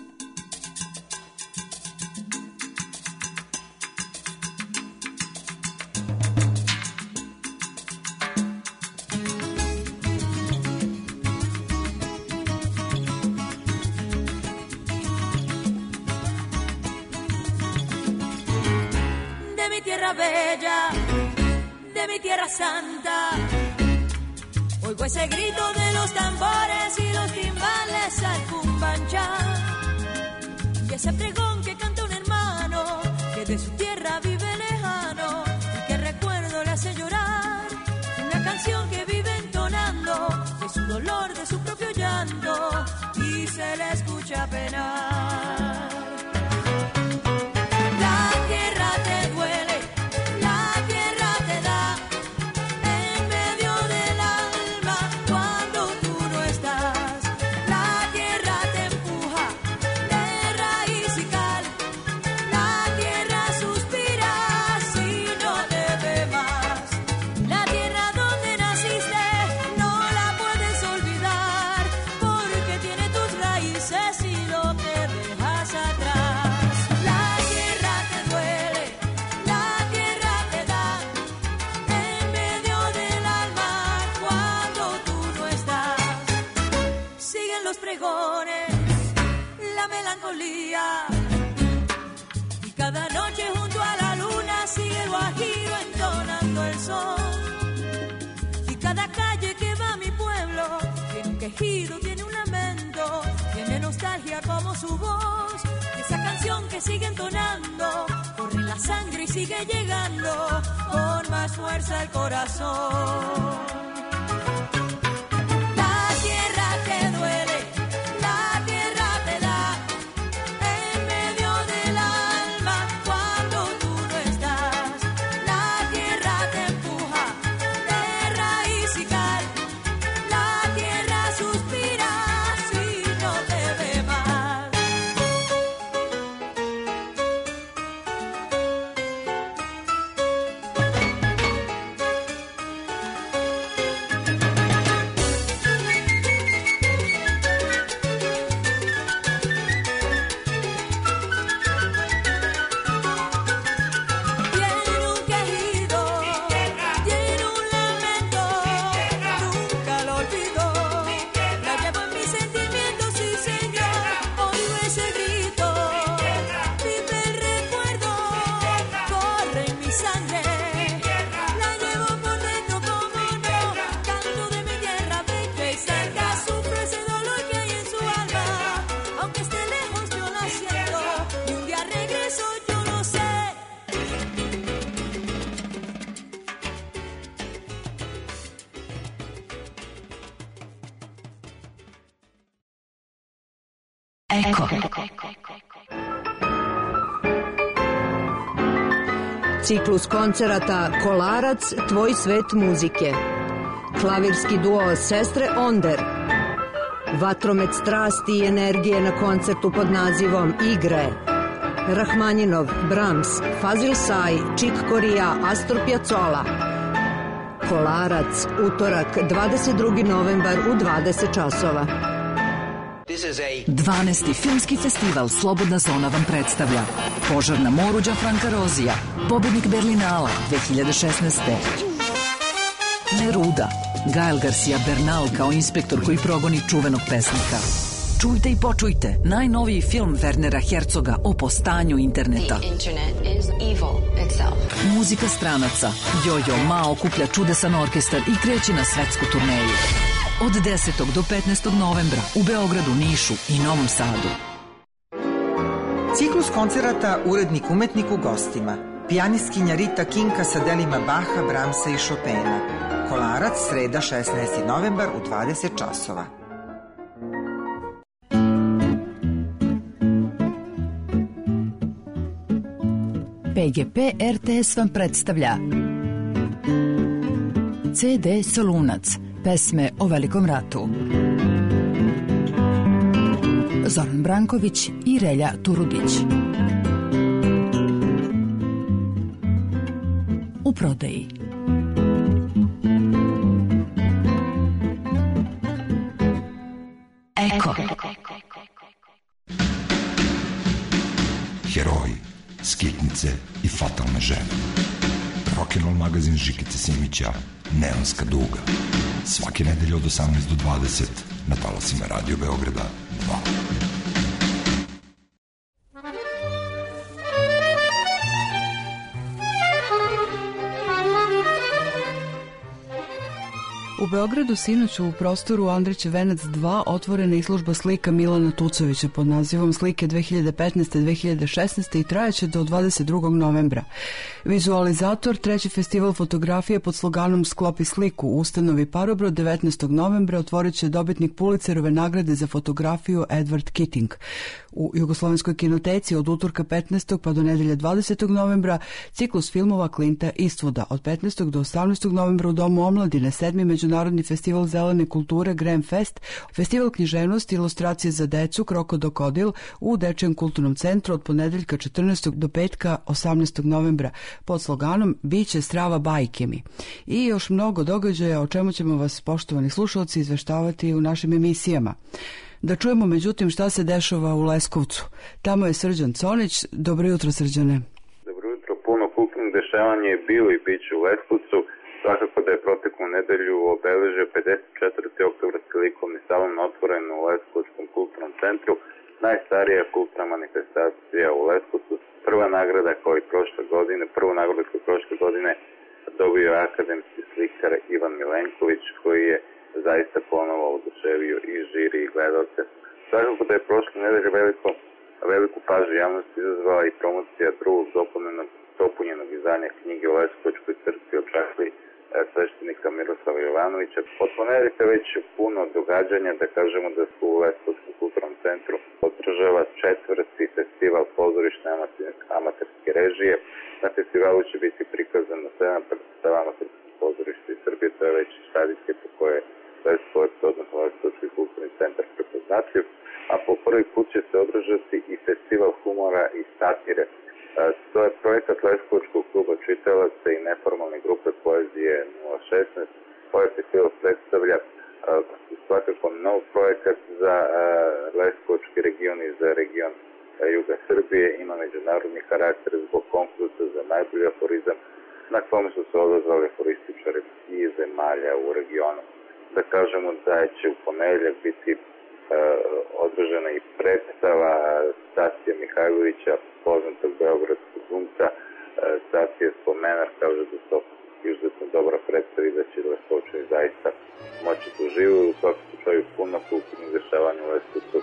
Santa, oigo ese grito de los tambores y los timbales al cumbanchá y ese pregón que canta un hermano que de su tierra vive lejano y que recuerdo le hace llorar, una canción que vive entonando de su dolor, de su propio llanto y se le escucha penar. La tierra te duele, la tierra te da suspira melancolía. Y cada noche junto a la luna sigue el guajiro entonando el sol. Y cada calle que va a mi pueblo tiene un quejido, tiene un lamento, tiene nostalgia como su voz. Y esa canción que sigue entonando corre en la sangre y sigue llegando con más fuerza al corazón.
Eko. Ciklus koncerata Kolarac, tvoj svet muzike. Klavirski duo Sestre Onder. Vatromet strasti i energije na koncertu pod nazivom Igre. Rahmaninov, Brahms, Fazil Say, Čik Korija, Astor Piazzolla. Kolarac, utorak, dvadeset drugi novembar u dvadeset časova.
dvanaesti filmski festival Slobodna zona vam predstavlja Požar na moru Gianfranca Rozija, pobednik Berlinala dve hiljade šesnaeste. Neruda, Gael Garcia Bernal kao inspektor koji progoni čuvenog pesnika. Čujte i počujte najnoviji film Wernera Herzoga o postanju interneta. Muzika stranaca. Jojo Ma okuplja čudesan orkestar i kreće na svetsku turneju. Od desetog do petnaestog novembra u Beogradu, Nišu i Novom Sadu.
Ciklus koncerata Urednik umetnik u gostima. Pijanistkinja Rita Kinka sa delima Baha, Brahmsa i Chopina. Kolarac, sreda šesnaesti novembar u dvadeset časova.
P G P R T S vam predstavlja C D Solunac, pesme o Velikom ratu. Zoran Branković i Relja Turudić. U prodaji. Eko.
Heroji, skitnice i fatalne žene. Rock'n'roll magazin Žikice Simića, Neonska duga. Svake nedelje od osamnaest do dvadeset na talasima Radio Beograda dva.
U Beogradu sinoć u prostoru Andrić Venac dva otvorena izložba slika Milana Tucovića pod nazivom Slike dve hiljade petnaeste do dve hiljade šesnaeste i trajaće do dvadeset drugog novembra. Vizualizator, treći festival fotografije pod sloganom Sklopi sliku u ustanovi Parobrod devetnaestog novembra otvorit će dobitnik Pulicerove nagrade za fotografiju Edward Keating. U Jugoslovenskoj kinoteci od utorka petnaestog pa do nedelje dvadesetog novembra ciklus filmova Clinta Eastwooda. Od petnaestog do osamnaestog novembra u Domu omladine sedmi Međunarodni festival zelene kulture Graham Fest, festival književnosti i ilustracije za decu Krokodil u Dečijem kulturnom centru od ponedeljka četrnaestog do petka osamnaestog novembra pod sloganom Biće strava bajke mi. I još mnogo događaja o čemu ćemo vas, poštovani slušalci, izveštavati u našim emisijama. Da čujemo međutim šta se dešava u Leskovcu. Tamo je Srđan Conić. Dobro jutro, Srđane.
Dobro jutro. Puno kulturnih dešavanja je bilo i bit će u Leskovcu. Svakako da je proteklu nedelju obeležio pedeset četvrti oktobarski likovni salon otvoren u Leskovskom kulturnom centru. najstarija kulturna manifestacija u Leskovcu. Prva nagrada koji prošle godine, prvu nagradu koju prošle godine dobio je akademski slikar Ivan Milenković, koji je zaista ponovo oduševio i žiri i gledalce. Svakako da je prošle nedelje veliko, veliku pažnju javnosti izazvala i promocija drugog dopunjenog, dopunjenog izdanja knjige o Leskovačkoj crkvi o čakli sveštenika Miroslava Jovanovića. Od ponedeljka već puno događanja, da kažemo da su u Leskovskom kulturnom centru održava četvrti festival pozorišne amaterske režije. Na festivalu će biti prikazano sedam predstava amaterskih pozorišta iz Srbije, to je već tradicija po kojoj Leskovac, odnosno Leskovski kulturni centar prepoznatljiv, a po prvi put će se održati i festival humora i satire. To je projekat Leskovačkog kluba čitalaca i neformalne grupe poezije nula šesnaest. Ovaj festival predstavlja svakako nov projekat za Leskovački region i za region juga Srbije. Ima međunarodni karakter zbog konkursa za najbolji aforizam na kome su se odazvali aforističari iz zemalja u regionu. Da kažemo da će u ponedeljak biti održana i predstava Stasija Mihajlovića, poznatog beogradskog glumca. Stasija spomenar kaže da to izuzetno dobra predstava i da će Leskovčani zaista moći da uživaju. U svakom slučaju puno kulturnih dešavanja u Leskovcu.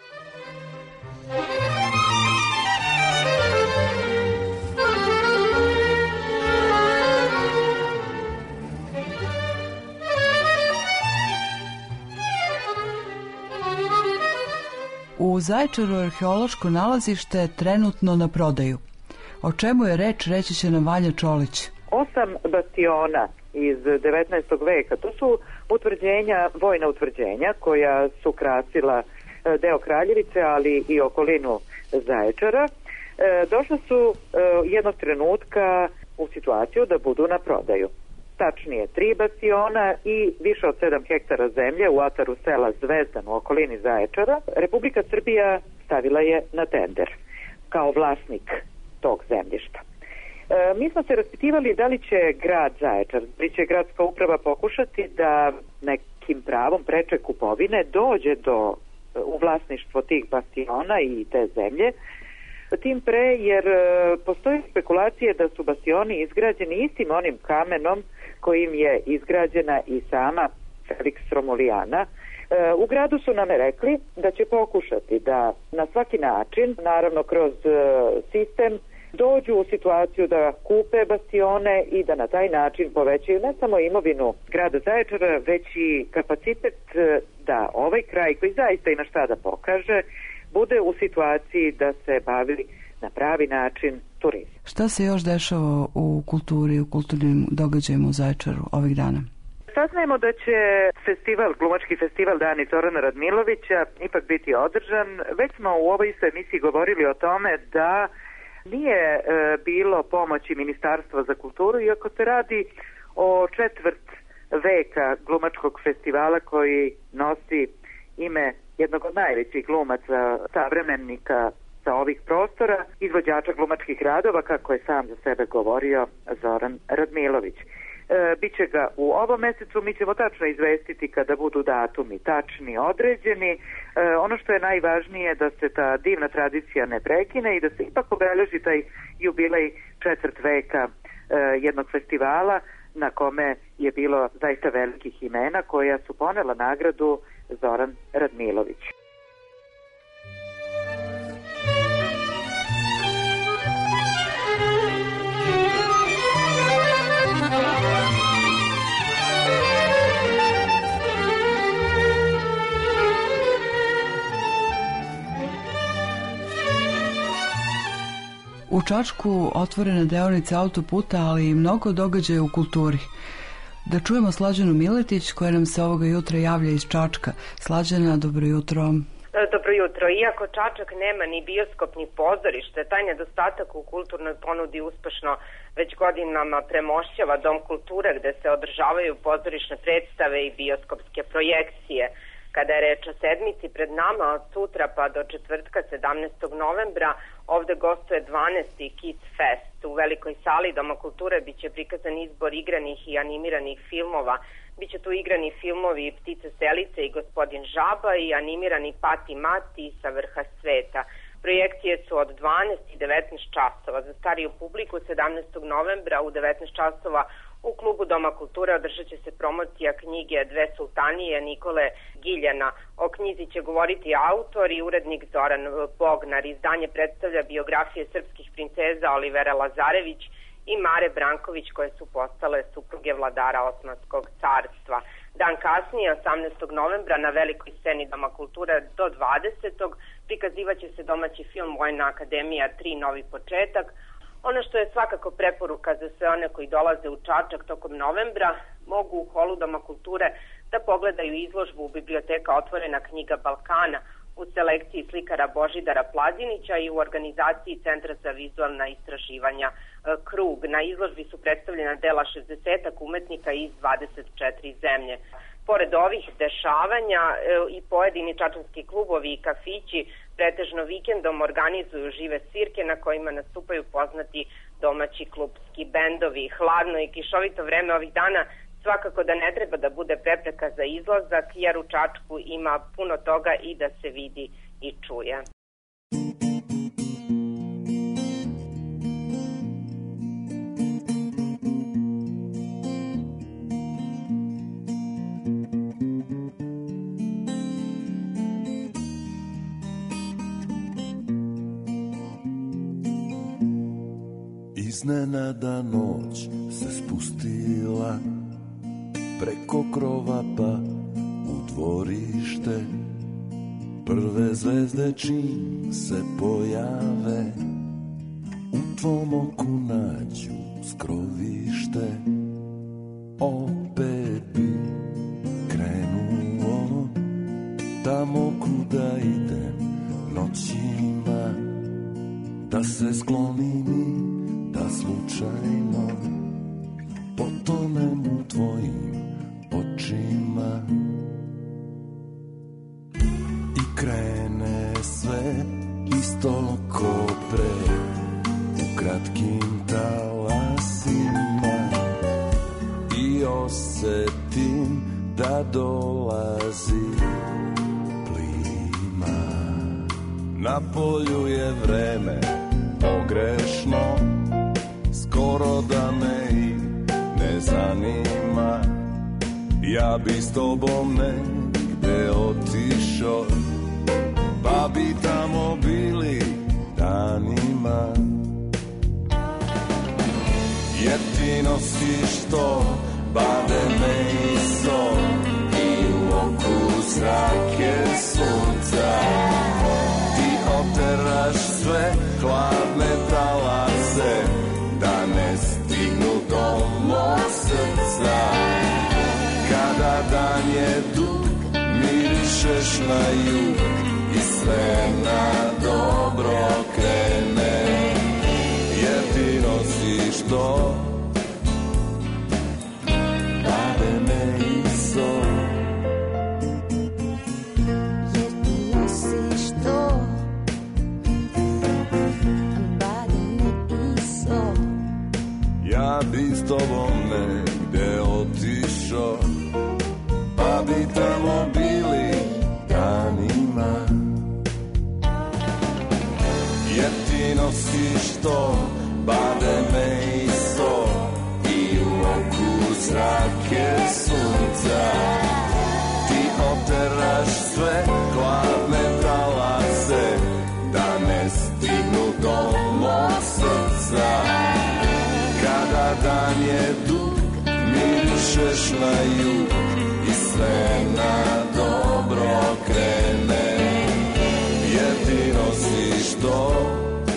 U Zaječaru je arheološko nalazište trenutno na prodaju. O čemu je reč, reći će nam Vanja Čolić.
Osam bastiona iz devetnaestog veka, to su utvrđenja, vojna utvrđenja koja su krasila deo Kraljevice, ali i okolinu Zaječara. Došla su jednog trenutka u situaciju da budu na prodaju. Tačnije, tri bastiona i više od sedam hektara zemlje u ataru sela Zvezdan u okolini Zaječara. Republika Srbija stavila je na tender kao vlasnik tog zemljišta. E, mi smo se raspitivali da li će grad Zaječar, da li će gradska uprava pokušati da nekim pravom preče kupovine dođe do u vlasništvo tih bastiona i te zemlje. Tim pre jer e, postoje spekulacije da su bastioni izgrađeni istim onim kamenom kojim je izgrađena i sama Felix Romulijana. E, u gradu su nam rekli da će pokušati da na svaki način, naravno kroz e, sistem, dođu u situaciju da kupe bastione i da na taj način povećaju ne samo imovinu grada Zaječara, već i kapacitet da ovaj kraj, koji zaista ima šta da pokaže, bude u situaciji da se bavi na pravi način turizam.
Šta se još dešava u kulturi, u kulturnim događajima u Zaječaru ovih dana?
Saznajemo da će festival, glumački festival Dani Zorana Radmilovića ipak biti održan. Već smo u ovoj emisiji govorili o tome da nije e, bilo pomoći Ministarstva za kulturu, iako se radi o četvrt veka glumačkog festivala koji nosi ime jednog od najvećih glumaca, savremenika sa ovih prostora, izvođača glumačkih radova, kako je sam za sebe govorio Zoran Radmilović. E, biće ga u ovom mesecu, mi ćemo tačno izvestiti kada budu datumi tačni, određeni. E, ono što je najvažnije da se ta divna tradicija ne prekine i da se ipak obeleži taj jubilej četvrt veka e, jednog festivala na kome je bilo zaista velikih imena koja su ponela nagradu Zoran Radmilović.
U Čačku otvorena deonica autoputa, ali i mnogo događaja u kulturi. Da čujemo Slađanu Miletić koja nam se ovoga jutra javlja iz Čačka. Slađana, dobro jutro.
Dobro jutro. Iako Čačak nema ni bioskop ni pozorište, taj nedostatak u kulturnoj ponudi uspešno već godinama premošćava Dom kulture gde se održavaju pozorišne predstave i bioskopske projekcije. Kada je reč o sedmici pred nama od sutra pa do četvrtka sedamnaestog novembra ovde gostuje dvanaesti Kids Fest. U velikoj sali Doma kulture biće prikazan izbor igranih i animiranih filmova Biće tu igrani filmovi Ptice selice i Gospodin žaba i animirani Pati Mati sa vrha sveta. Projekcije su od dvanaest i devetnaest časova. Za stariju publiku sedamnaestog novembra u devetnaest časova u klubu Doma kulture održat će se promocija knjige Dve sultanije Nikole Giljana. O knjizi će govoriti autor i urednik Zoran Bognar. Izdanje predstavlja biografije srpskih princeza Olivera Lazarević i Mare Branković, koje su postale supruge vladara Osmanskog carstva. Dan kasnije, osamnaestog novembra, na velikoj sceni Doma kulture do dvadesetog prikazivaće se domaći film Vojna akademija tri Novi početak. Ono što je svakako preporuka za sve one koji dolaze u Čačak tokom novembra, mogu u holu Doma kulture da pogledaju izložbu u biblioteka Otvorena knjiga Balkana u selekciji slikara Božidara Plazinića i u organizaciji Centra za vizualna istraživanja Krug. Na izložbi su predstavljena dela šezdesetak umetnika iz dvadeset četiri zemlje. Pored ovih dešavanja i pojedini čačanski klubovi i kafići pretežno vikendom organizuju žive svirke na kojima nastupaju poznati domaći klubski bendovi. Hladno i kišovito vreme ovih dana svakako da ne treba da bude prepreka za izlazak, jer u Čačku ima puno toga i da se vidi i čuje.
Iznenada noć se spustila preko krova pa u dvorište. Prve zvezde čim se pojave u tvom oku nađu skrovište. Opet bi krenuo tamo kuda idem noćima, da se sklonim i da slučajno potonem u tvojim očima. I krene sve isto ko pre, u kratkim talasima, i osetim da dolazi plima. Na polju je vreme pogrešno, skoro da me i ne zanima. Ja bi s tobom negde otišao, pa bi tamo bili danima. Jer ti nosiš to bademe i sol i u oku zrake sunca. Ti oteraš sve hladne talase da ne stignu do mog srca. Kada dan je dug, mirišeš na jug i sve na dobro krene. Jer ti nosiš to bademe i sol. Jer ti nosiš to ja bi s tobom negde otišao, pa bi tamo bili danima. Jer ti nosiš to bademe i sol i u oku zrake sunca. Ti oteraš sve hladne talase da ne stignu do mog srca. Kada dan je dug, mirišeš na jug i sve na dobro krene. Jer ti nosiš to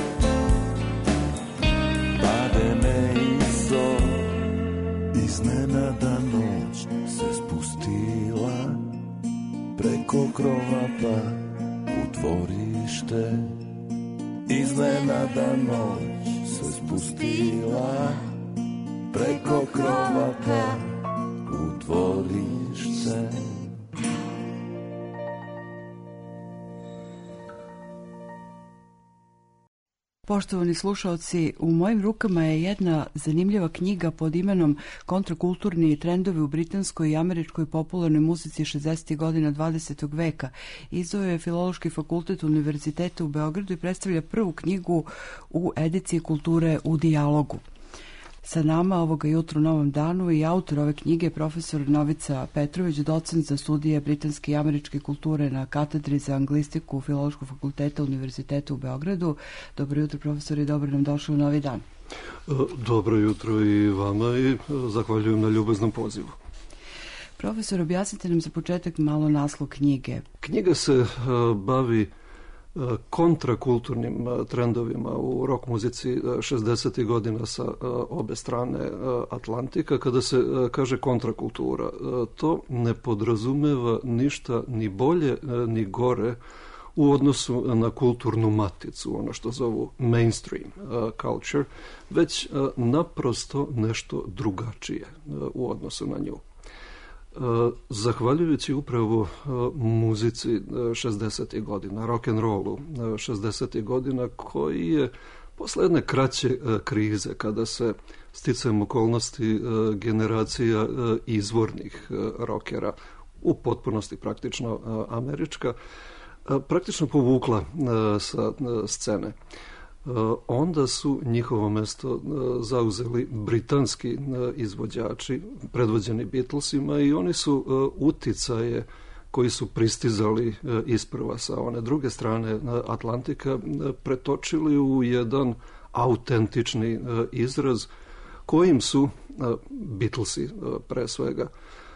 bademe i sol. Iznenada noć se spustila preko krova pa u dvorište. Iznenada noć se spustila preko krova pa u dvorište.
Poštovani slušaoci, u mojim rukama je jedna zanimljiva knjiga pod imenom Kontrakulturni trendovi u britanskoj i američkoj popularnoj muzici šezdesetih godina dvadesetog veka. Izdao je Filološki fakultet Univerziteta u Beogradu i predstavlja prvu knjigu u ediciji Kulture u dijalogu. Sa nama ovoga jutra u Novom danu i autor ove knjige profesor Novica Petrović, docent za studije britanske i američke kulture na katedri za anglistiku Filološkog fakulteta Univerziteta u Beogradu. Dobro jutro, profesor, i dobro nam došli u Novi dan.
Dobro jutro i vama i zahvaljujem na ljubaznom pozivu.
Profesor, objasnite nam za početak malo naslov knjige.
Knjiga se bavi kontrakulturnim trendovima u rock muzici šezdesetih godina sa obe strane Atlantika. Kada se kaže kontrakultura, to ne podrazumeva ništa ni bolje ni gore u odnosu na kulturnu maticu, ono što zovu mainstream culture, već naprosto nešto drugačije u odnosu na nju. Zahvaljujući upravo muzici šezdesetih godina, rock'n'rollu šezdesetih godina, koji je posle jedne kraće krize, kada se sticajem okolnosti generacija izvornih rockera, u potpunosti praktično američka, praktično povukla sa scene. Onda su njihovo mesto zauzeli britanski izvođači, predvođeni Beatlesima, i oni su uticaje koji su pristizali isprva sa one druge strane Atlantika pretočili u jedan autentični izraz kojim su Beatlesi pre svega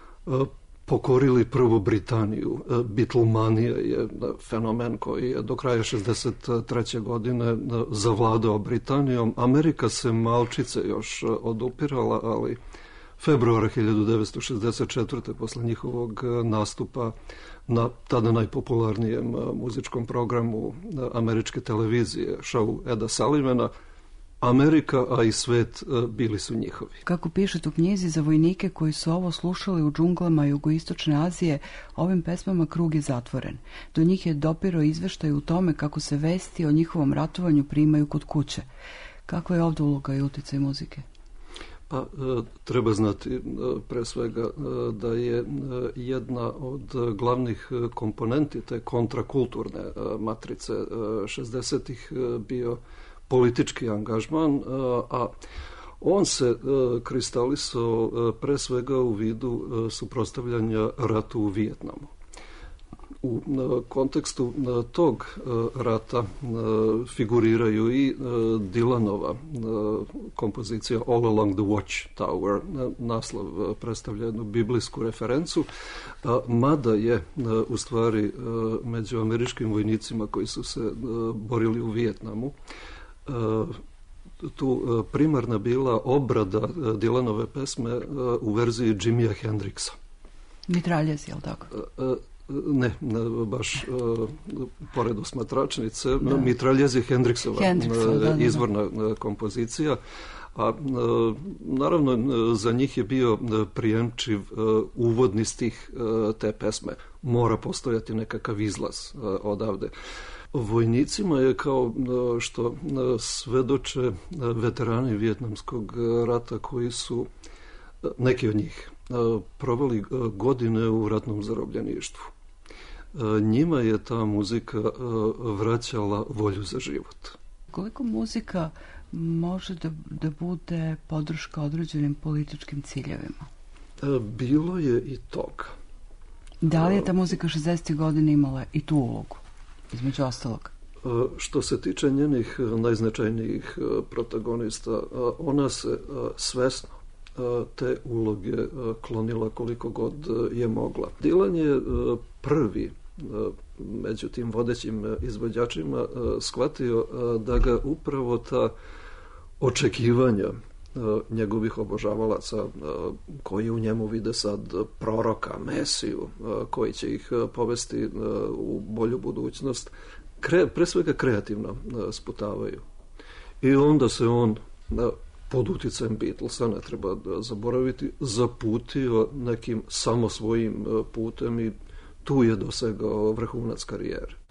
pokorili prvu Britaniju. Beatlemanija je fenomen koji je do kraja šezdeset treće godine zavladao Britanijom. Amerika se malčice još odupirala, ali februara hiljadu devetsto šezdeset četvrte posle njihovog nastupa na tada najpopularnijem muzičkom programu američke televizije, šou Eda Sullivana, Amerika, a i svet bili su njihovi.
Kako pišete u knjizi, za vojnike koji su ovo slušali u džunglama jugoistočne Azije, ovim pesmama krug je zatvoren. Do njih je dopirao izveštaj u tome kako se vesti o njihovom ratovanju primaju kod kuće. Kakva je ovdje uloga i uticaj muzike?
Pa, treba znati pre svega da je jedna od glavnih komponenti te kontrakulturne matrice šezdesetih bio politički angažman, a on se kristalisao pre svega u vidu suprotstavljanja ratu u Vijetnamu. U kontekstu tog rata figuriraju i Dylanova kompozicija All Along the Watchtower, naslov predstavlja jednu biblijsku referencu, mada je u stvari među američkim vojnicima koji su se borili u Vijetnamu tu primarna bila obrada Dylanove pesme u verziji Jimija Hendrixa.
Mitraljez, je li tako?
Ne, baš pored osmatračnice. Mitraljez je Hendrixova izvorna kompozicija. A naravno za njih je bio prijemčiv uvodni stih te pesme. Mora postojati nekakav izlaz odavde. Vojnicima je, kao što svedoče veterani Vijetnamskog rata koji su, neki od njih, proveli godine u ratnom zarobljeništvu. Njima je ta muzika vraćala volju za život.
Koliko muzika može da, da bude podrška određenim političkim ciljevima?
Bilo je i toga.
Da li je ta muzika šezdesetih godina imala i tu ulogu, između ostalog?
Što se tiče njenih najznačajnijih protagonista, ona se svesno te uloge klonila koliko god je mogla. Dylan je prvi među tim vodećim izvođačima shvatio da ga upravo ta očekivanja njegovih obožavalaca koji u njemu vide sad proroka, Mesiju, koji će ih povesti u bolju budućnost, kre, pre svega kreativno sputavaju. I onda se on pod uticajem Beatlesa, ne treba zaboraviti, zaputio nekim samo svojim putem i tu je dosegao vrhunac karijere.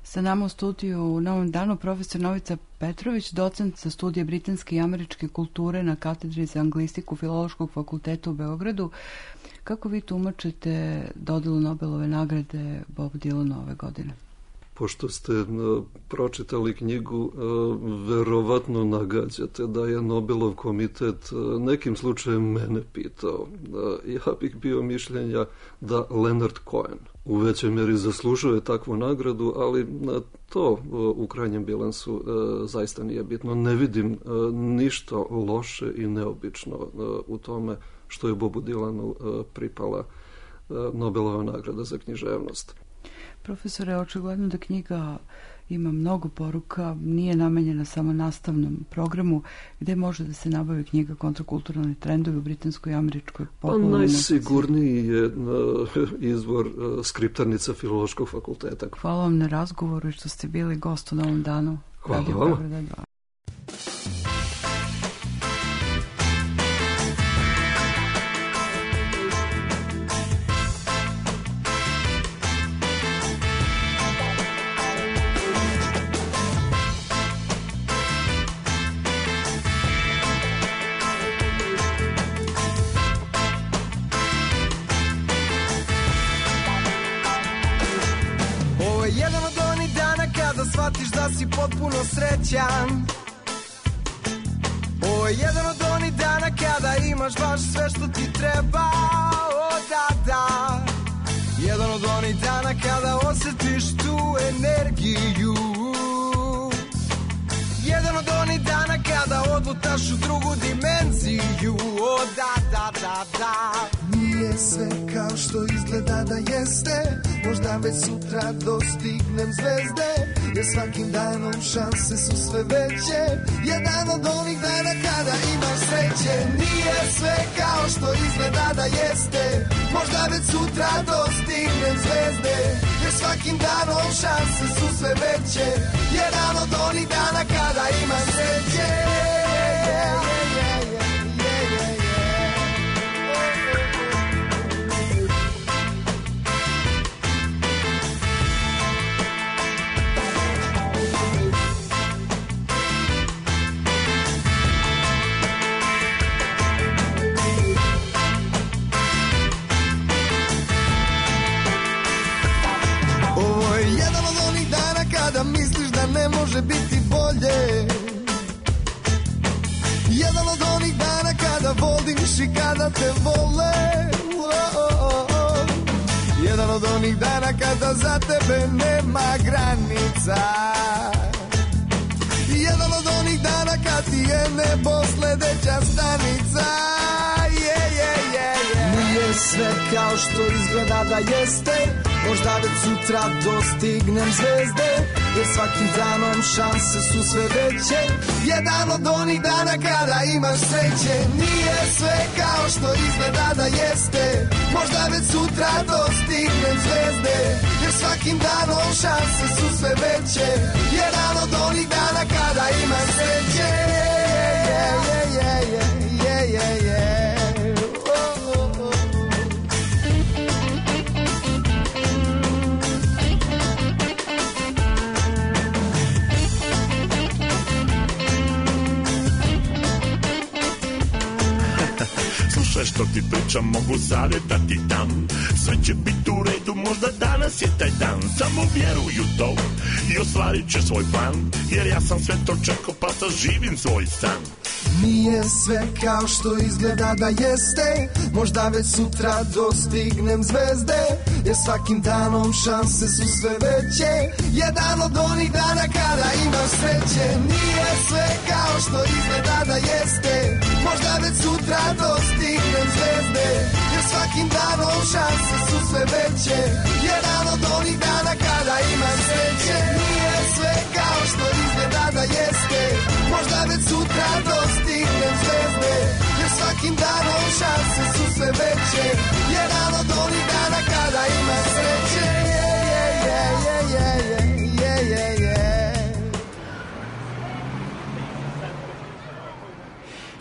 Sa nama u studiju u Novom Danu profesor Novica Petrović, docent za studije britanske i američke kulture na katedri za anglistiku Filološkog fakulteta u Beogradu. Kako vi tumačite dodelu Nobelove nagrade Bobu Dylanu ove godine?
Pošto ste uh, pročitali knjigu, uh, verovatno nagađate da je Nobelov komitet uh, nekim slučajem mene pitao. Uh, ja bih bio mišljenja da Leonard Cohen u većoj mjeri zaslužuje takvu nagradu, ali uh, to uh, u krajnjem bilansu uh, zaista nije bitno. Ne vidim uh, ništa loše i neobično uh, u tome što je Bobu Dylanu uh, pripala uh, Nobelova nagrada za književnost.
Profesore, očigledno da knjiga ima mnogo poruka, nije namenjena samo nastavnom programu. Gde može da se nabavi knjiga Kontrakulturalni trendovi u britanskoj i američkoj popularnoj?
Pa najsigurniji je uh, izvor uh, skriptarnica Filološkog fakulteta.
Hvala vam na razgovoru i što ste bili gost u Novom Danu.
Hvala vam.
Shvatiš da si potpuno srećan. Ovo je jedan od onih dana kada imaš baš sve što ti treba. O da da. Jedan od onih dana kada osjetiš tu energiju. Jedan od onih dana kada odlutaš u drugu dimenziju. O da da da da. Nije sve kao što izgleda da jeste. Možda već sutra dostignem zvezde. Jer svakim danom šanse su sve veće. Jedan od onih dana kada imaš sreće. Nije sve kao što izgleda da jeste. Možda već sutra dostignem zvezde. Jer svakim danom šanse su sve veće. Jedan od onih dana kada imaš sreće. Kada misliš da ne može biti bolje. Jedan od onih dana kada voliš i kada te vole. Oh, oh, oh. Jedan od onih dana kada za tebe nema granica. Jedan od onih dana kad ti je nebo sledeća stanica. Yeah, yeah, yeah, yeah. Nije sve kao što izgleda da jeste. Možda već sutra dostignem zvezde. Jer svakim danom šanse su sve veće. Jedan od onih dana kada imaš sreće. Nije sve kao što izgleda da jeste. Možda već sutra dostignem zvezde. Jer svakim danom šanse su sve veće. Jedan od onih dana kada imaš sreće. Yeah, yeah, yeah, yeah, yeah, yeah.
Sve što ti pričam mogu savjet da ti dam. Sve će biti u redu, možda danas je taj dan. Samo vjeruj u to i ostvarit će svoj plan. Jer ja sam sve to čekao pa sad živim svoj san.
Nije sve kao što izgleda da jeste. Možda već sutra dostignem zvezde. Jer svakim danom šanse su sve veće. Jedan od onih dana kada imaš sreće. Nije sve kao što izgleda da jeste. Možda već sutra dostignem zvezde. Jer svakim danom šanse su sve veće. Jedan od onih dana kada imaš sreće. Nije sve kao što izgleda da jeste. Možda već sutra dostignem zvezde. Jer svakim danom šanse su sve veće. Jedan od onih dana kada imaš sreće. Yeah, yeah, yeah, yeah, yeah, yeah, yeah.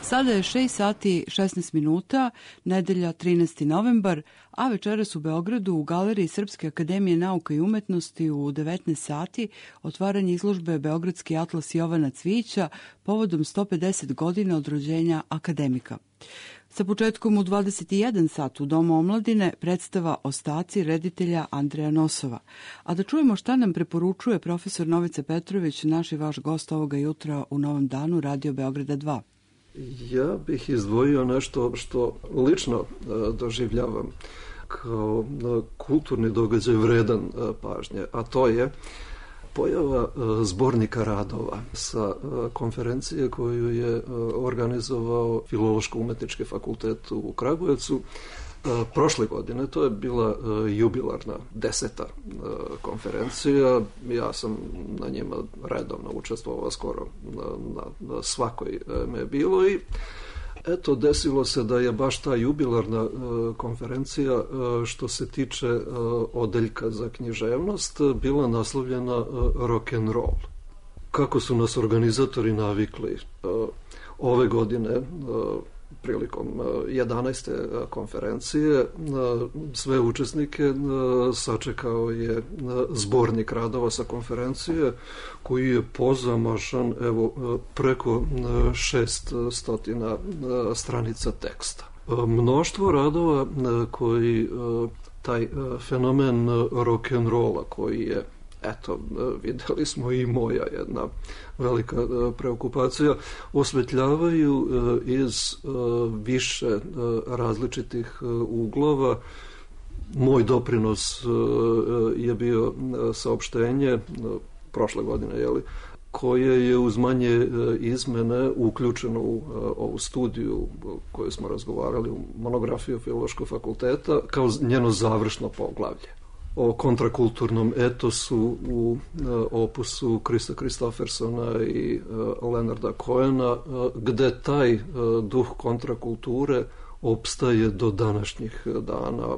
Sada je šest sati šesnaest minuta, nedelja trinaesti novembar, a večeras u Beogradu u Galeriji Srpske akademije nauka i umetnosti u devetnaest sati otvaranje izložbe Beogradski atlas Jovana Cvijića povodom sto pedeset godina od rođenja akademika. Sa početkom u dvadeset jedan sat u Domu omladine predstava Ostaci reditelja Andreja Nosova. A da čujemo šta nam preporučuje profesor Novica Petrović, naš i vaš gost ovoga jutra u Novom danu Radio Beograda dva.
Ja bih izdvojio nešto što lično doživljavam kao kulturni događaj vredan pažnje, a to je pojava zbornika radova sa konferencije koju je organizovao Filološko-umetnički fakultet u Kragujevcu. Prošle godine, to je bila jubilarna deseta konferencija, ja sam na njima redovno učestvovao, skoro na, na, na svakoj me je bilo i eto, desilo se da je baš ta jubilarna konferencija što se tiče odeljka za književnost bila naslovljena rock'n'roll. Kako su nas organizatori navikli ove godine prilikom jedanaeste konferencije sve učesnike sačekao je zbornik radova sa konferencije koji je pozamašan evo preko šeststo stranica teksta. Mnoštvo radova koji taj fenomen rock'n'rolla koji je, eto, videli smo i moja jedna velika preokupacija, osvetljavaju iz više različitih uglova. Moj doprinos je bio saopštenje prošle godine, jeli, koje je uz manje izmene uključeno u ovu studiju koju smo razgovarali, u monografiju Filološkog fakulteta, kao njeno završno poglavlje o kontrakulturnom etosu u opusu Krista Kristofersona i Leonarda Cohena, gde taj duh kontrakulture opstaje do današnjih dana.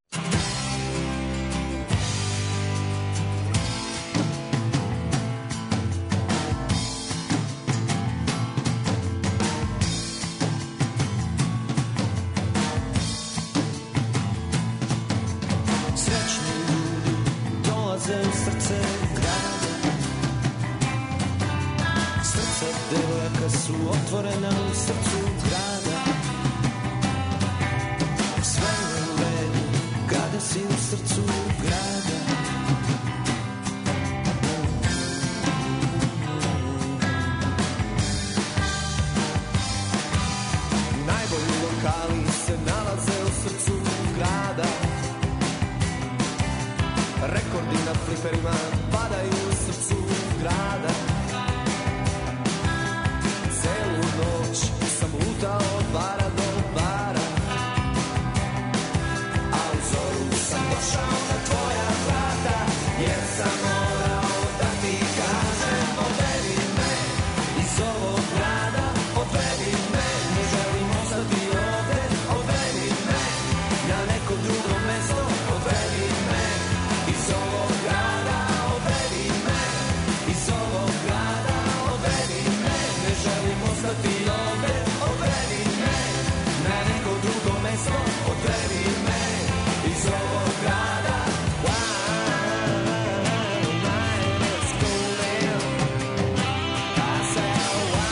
Otvorena u srcu grada, sve je u redu kada si u srcu grada. Najbolji lokali se nalaze u srcu grada, rekordi na fliperima padaju u srcu grada. Sam lutao od bara do bara, a u zoru sam došao na tvoja vrata, jer sam morao da ti kažem odvedi me iz ovog grada, odvedi me, ne želim ostati ovde, odvedi me na neko drugo mesto, odvedi me iz ovog grada, odvedi me iz ovog grada, odvedi me, ne želim ostati ovde. Odvedi me iz ovog grada. Let's go live. I said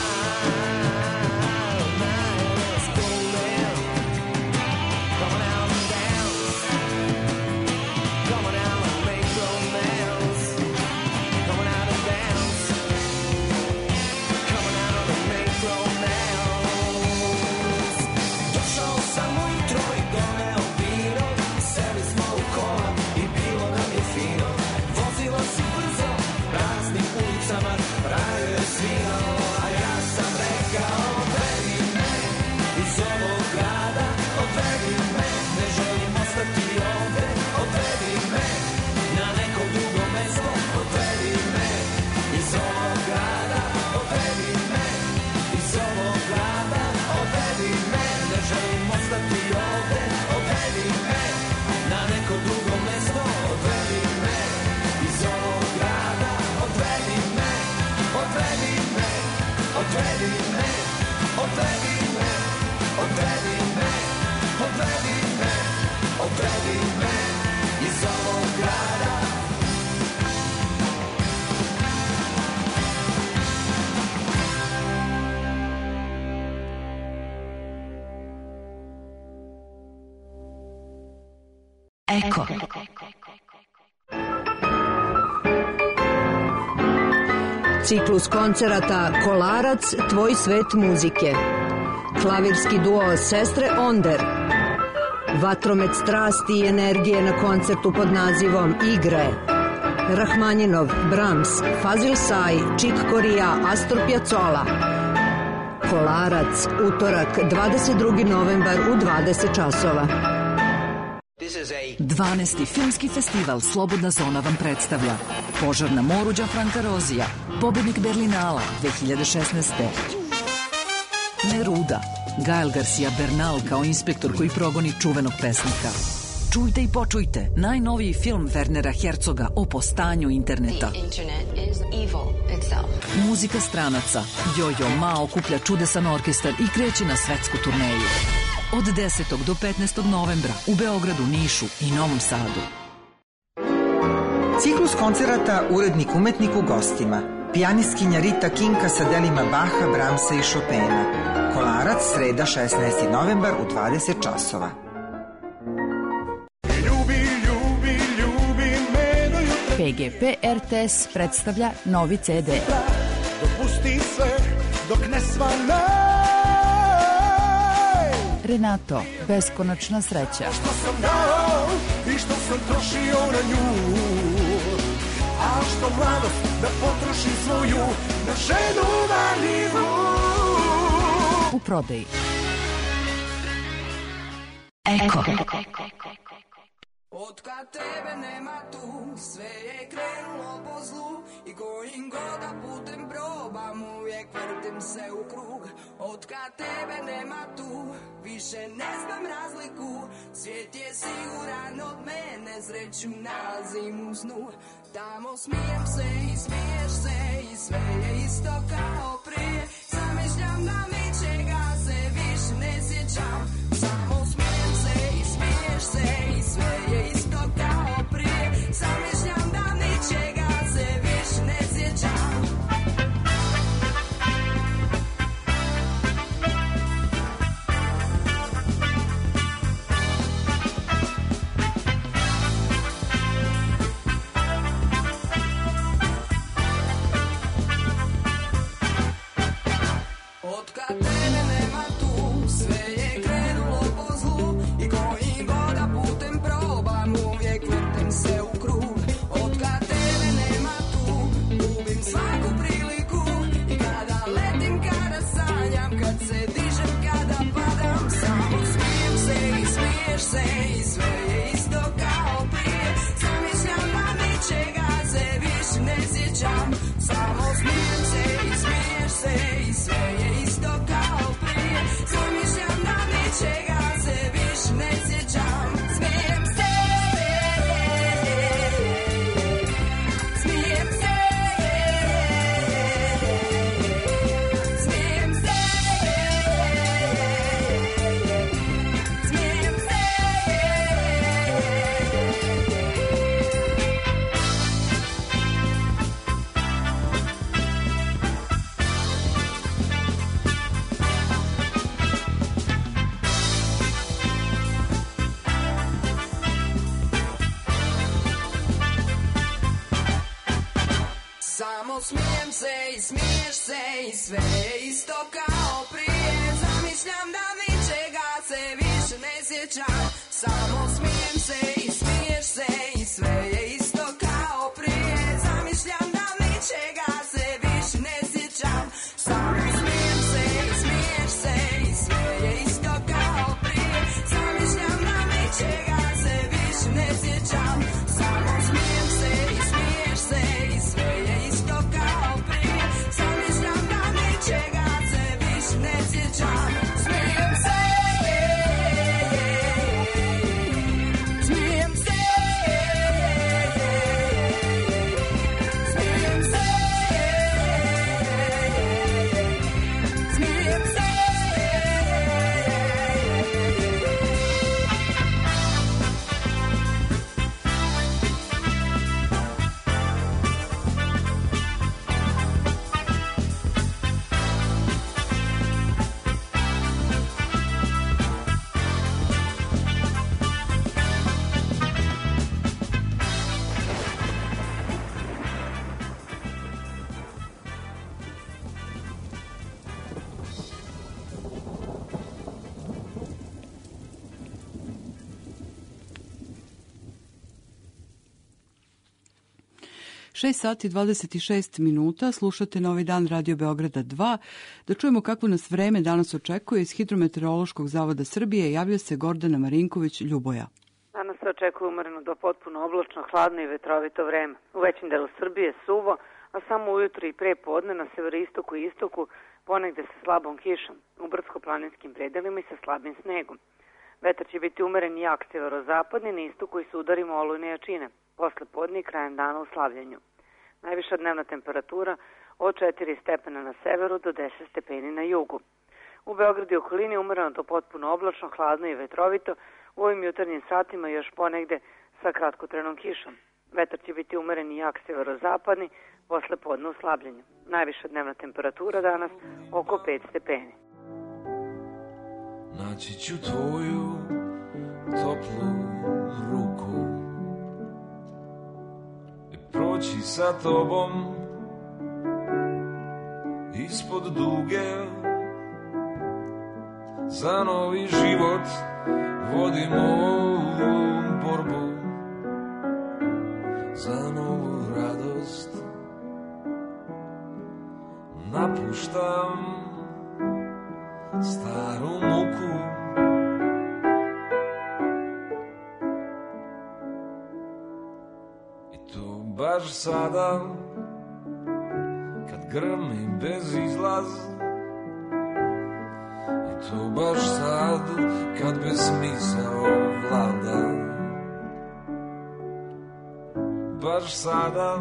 let's go live. Come on out and dance. Come on out and make romance. Come on out and dance. Come on out and make romance. Došao sam ujutro i doneo vino, seli smo u kola i bilo nam je fino. Vozilo si brzo, praznim ulicama, raju je svino, a ja sam rekao odvedi me iz ovog grada, odvedi me, ne želim ostati ovde, odvedi me na neko drugo mesto, odvedi me iz ovog grada, odvedi me iz ovog grada, odvedi me, ne želim ostati ovde, odvedi me na neko drugo mesto, odvedi me iz ovog grada, odvedi me, odvedi me, odvedi me, odvedi me.
Eko.
Ciklus koncerata Kolarac, tvoj svet muzike. Klavirski duo Sestre Onder. Vatromet strasti i energije na koncertu pod nazivom Igre. Rahmanjinov, Brahms, Fazil Say, Čik Korija, Astor Piazzolla. Kolarac, utorak, dvadeset drugi novembar u dvadeset časova.
dvanaesti filmski festival Slobodna zona vam predstavlja Požar na moru Gianfranca Rozija, pobednik Berlinala dve hiljade šesnaeste. Neruda, Gael Garcia Bernal kao inspektor koji progoni čuvenog pesnika. Čujte i počujte najnoviji film Wernera Herzoga o postanju interneta. Muzika stranaca. Jojo Ma okuplja čudesan orkestar i kreće na svetsku turneju. Od desetog do petnaestog novembra u Beogradu, Nišu i Novom Sadu.
Ciklus koncerata Urednik umetnik u gostima. Pijaniskinja Rita Kinka sa delima Baha, Bramsa i Chopina. Kolarac, sreda šesnaesti novembar u dvadeset časova.
P G P R T S predstavlja novi C D.
Dopusti sve dok ne svane.
Renato, beskonačna sreća.
Što sam dao i što sam trošio na nju, a što mladost da potrošim svoju na ženu marljivu.
U prodaji.
Eko.
Otkad tebe nema tu, sve je krenulo po zlu i kojim god da putem probam, uvijek vrtim se u krug. Otkad tebe nema tu, više ne znam razliku, svijet je siguran od mene, sreću nalazim u snu. Tamo smijem se i smiješ se i sve je isto kao prije, zamišljam da ničega se više ne sjećam. Samo smijem se i smiješ se i sve je isto kao prije, zamišljam da ničega se više ne sjećam. Otkad tebe nema tu, sve je krenulo po zlu i kojim god da putem probam, uvijek vrtim se u krug. Otkad tebe nema tu, gubim svaku priliku i kada letim, kada sanjam, kad se dižem, kada padam, samo smijem se i smiješ se i sve je isto kao prije, zamišljam da ničega se više ne sjećam. Samo smijem se i smiješ se i sve je isto kao prije, zamišljam da ničega se više ne sjećam. Smijem se, smijem se, smijem se, smijem se. Samo smijem se i smiješ se i sve je isto kao prije, zamišljam da ničega se više ne sjećam. Samo smijem se i smiješ se i sve je isto kao prije, zamišljam da ničega se više ne sjećam. Samo smijem se i smiješ se i sve je isto kao prije, zamišljam da ničega se više ne sjećam. Samo smijem se i smiješ se i sve je isto kao prije, zamišljam da ničega se više ne sjećam. Smijem se, smijem
šest sati dvadeset šest minuta, slušate Novi dan Radio Beograda dva. Da čujemo kakvo nas vreme danas očekuje iz Hidrometeorološkog zavoda Srbije, javlja se Gordana Marinković Ljuboja.
Danas se očekuje umereno do potpuno oblačno, hladno i vetrovito vreme. U većem delu Srbije suvo, a samo ujutro i pre podne na severistoku i istoku ponegde sa slabom kišom, u brdsko-planinskim predelima i sa slabim snegom. Vetar će biti umeren i jak severozapadni, na istoku i sa udarima olujne jačine, posle podne i krajem dana u slavljenju. Najviša dnevna temperatura od četiri stepena na severu do deset stepeni na jugu. U Beogradu i okolini umereno do potpuno oblačno, hladno i vetrovito, u ovim jutarnjim satima još ponegde sa kratkotrenom kišom. Vetar će biti umeren i jak severozapadni, posle podne u slabljenju. Najviša dnevna temperatura danas oko pet stepeni.
Naći ću tvoju toplu ruku i proći sa tobom ispod duge. Za novi život vodimo borbu, za novu radost napuštam staru muku. I to baš sada, kad grmi bez izlaz. I to baš sad, kad bez smisao vlada. Baš sada,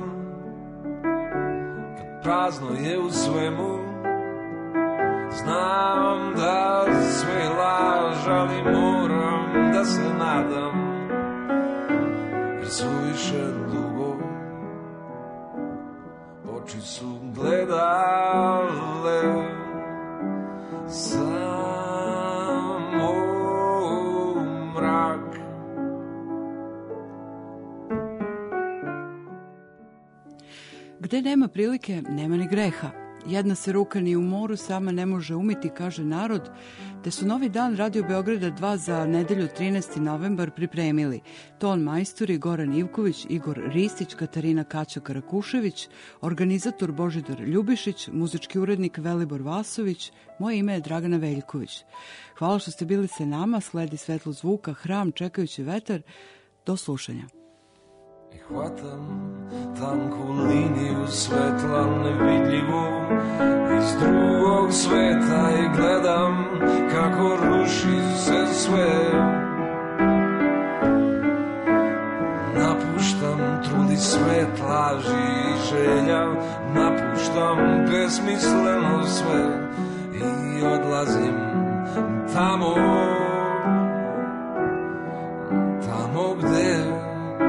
kad prazno je u svemu. Znam da sve laž, ali moram da se nadam, jer su više dugo oči su gledale samo mrak.
Gde nema prilike, nema ni greha. Jedna se ruka ni u moru sama ne može umiti, kaže narod, te su Novi dan Radio Beograda dva za nedelju trinaesti novembar pripremili ton majstori Goran Ivković, Igor Ristić, Katarina Kaća-Karakušević, organizator Božidar Ljubišić, muzički urednik Velibor Vasović, moje ime je Dragana Veljković. Hvala što ste bili sa nama, sledi svetlo zvuka, hram, čekajući vetar. Do slušanja.
I hvatam tanku liniju svetla nevidljivu iz drugog sveta i gledam kako ruši se sve. Napuštam trud i svet laži i želja, napuštam besmisleno sve i odlazim tamo, tamo gde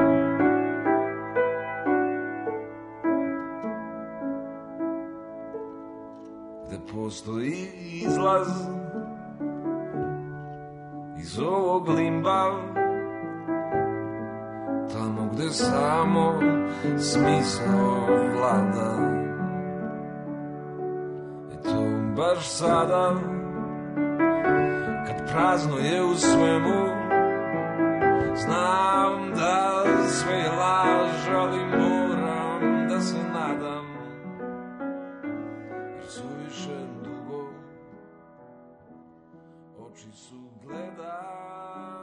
postoji izlaz iz ovog limba, tamo gde samo smisao vlada. I to baš sada, kad prazno je u svemu. Znam da sve je laž, ali moram da se nadam, jer su više dugo oči su gledali.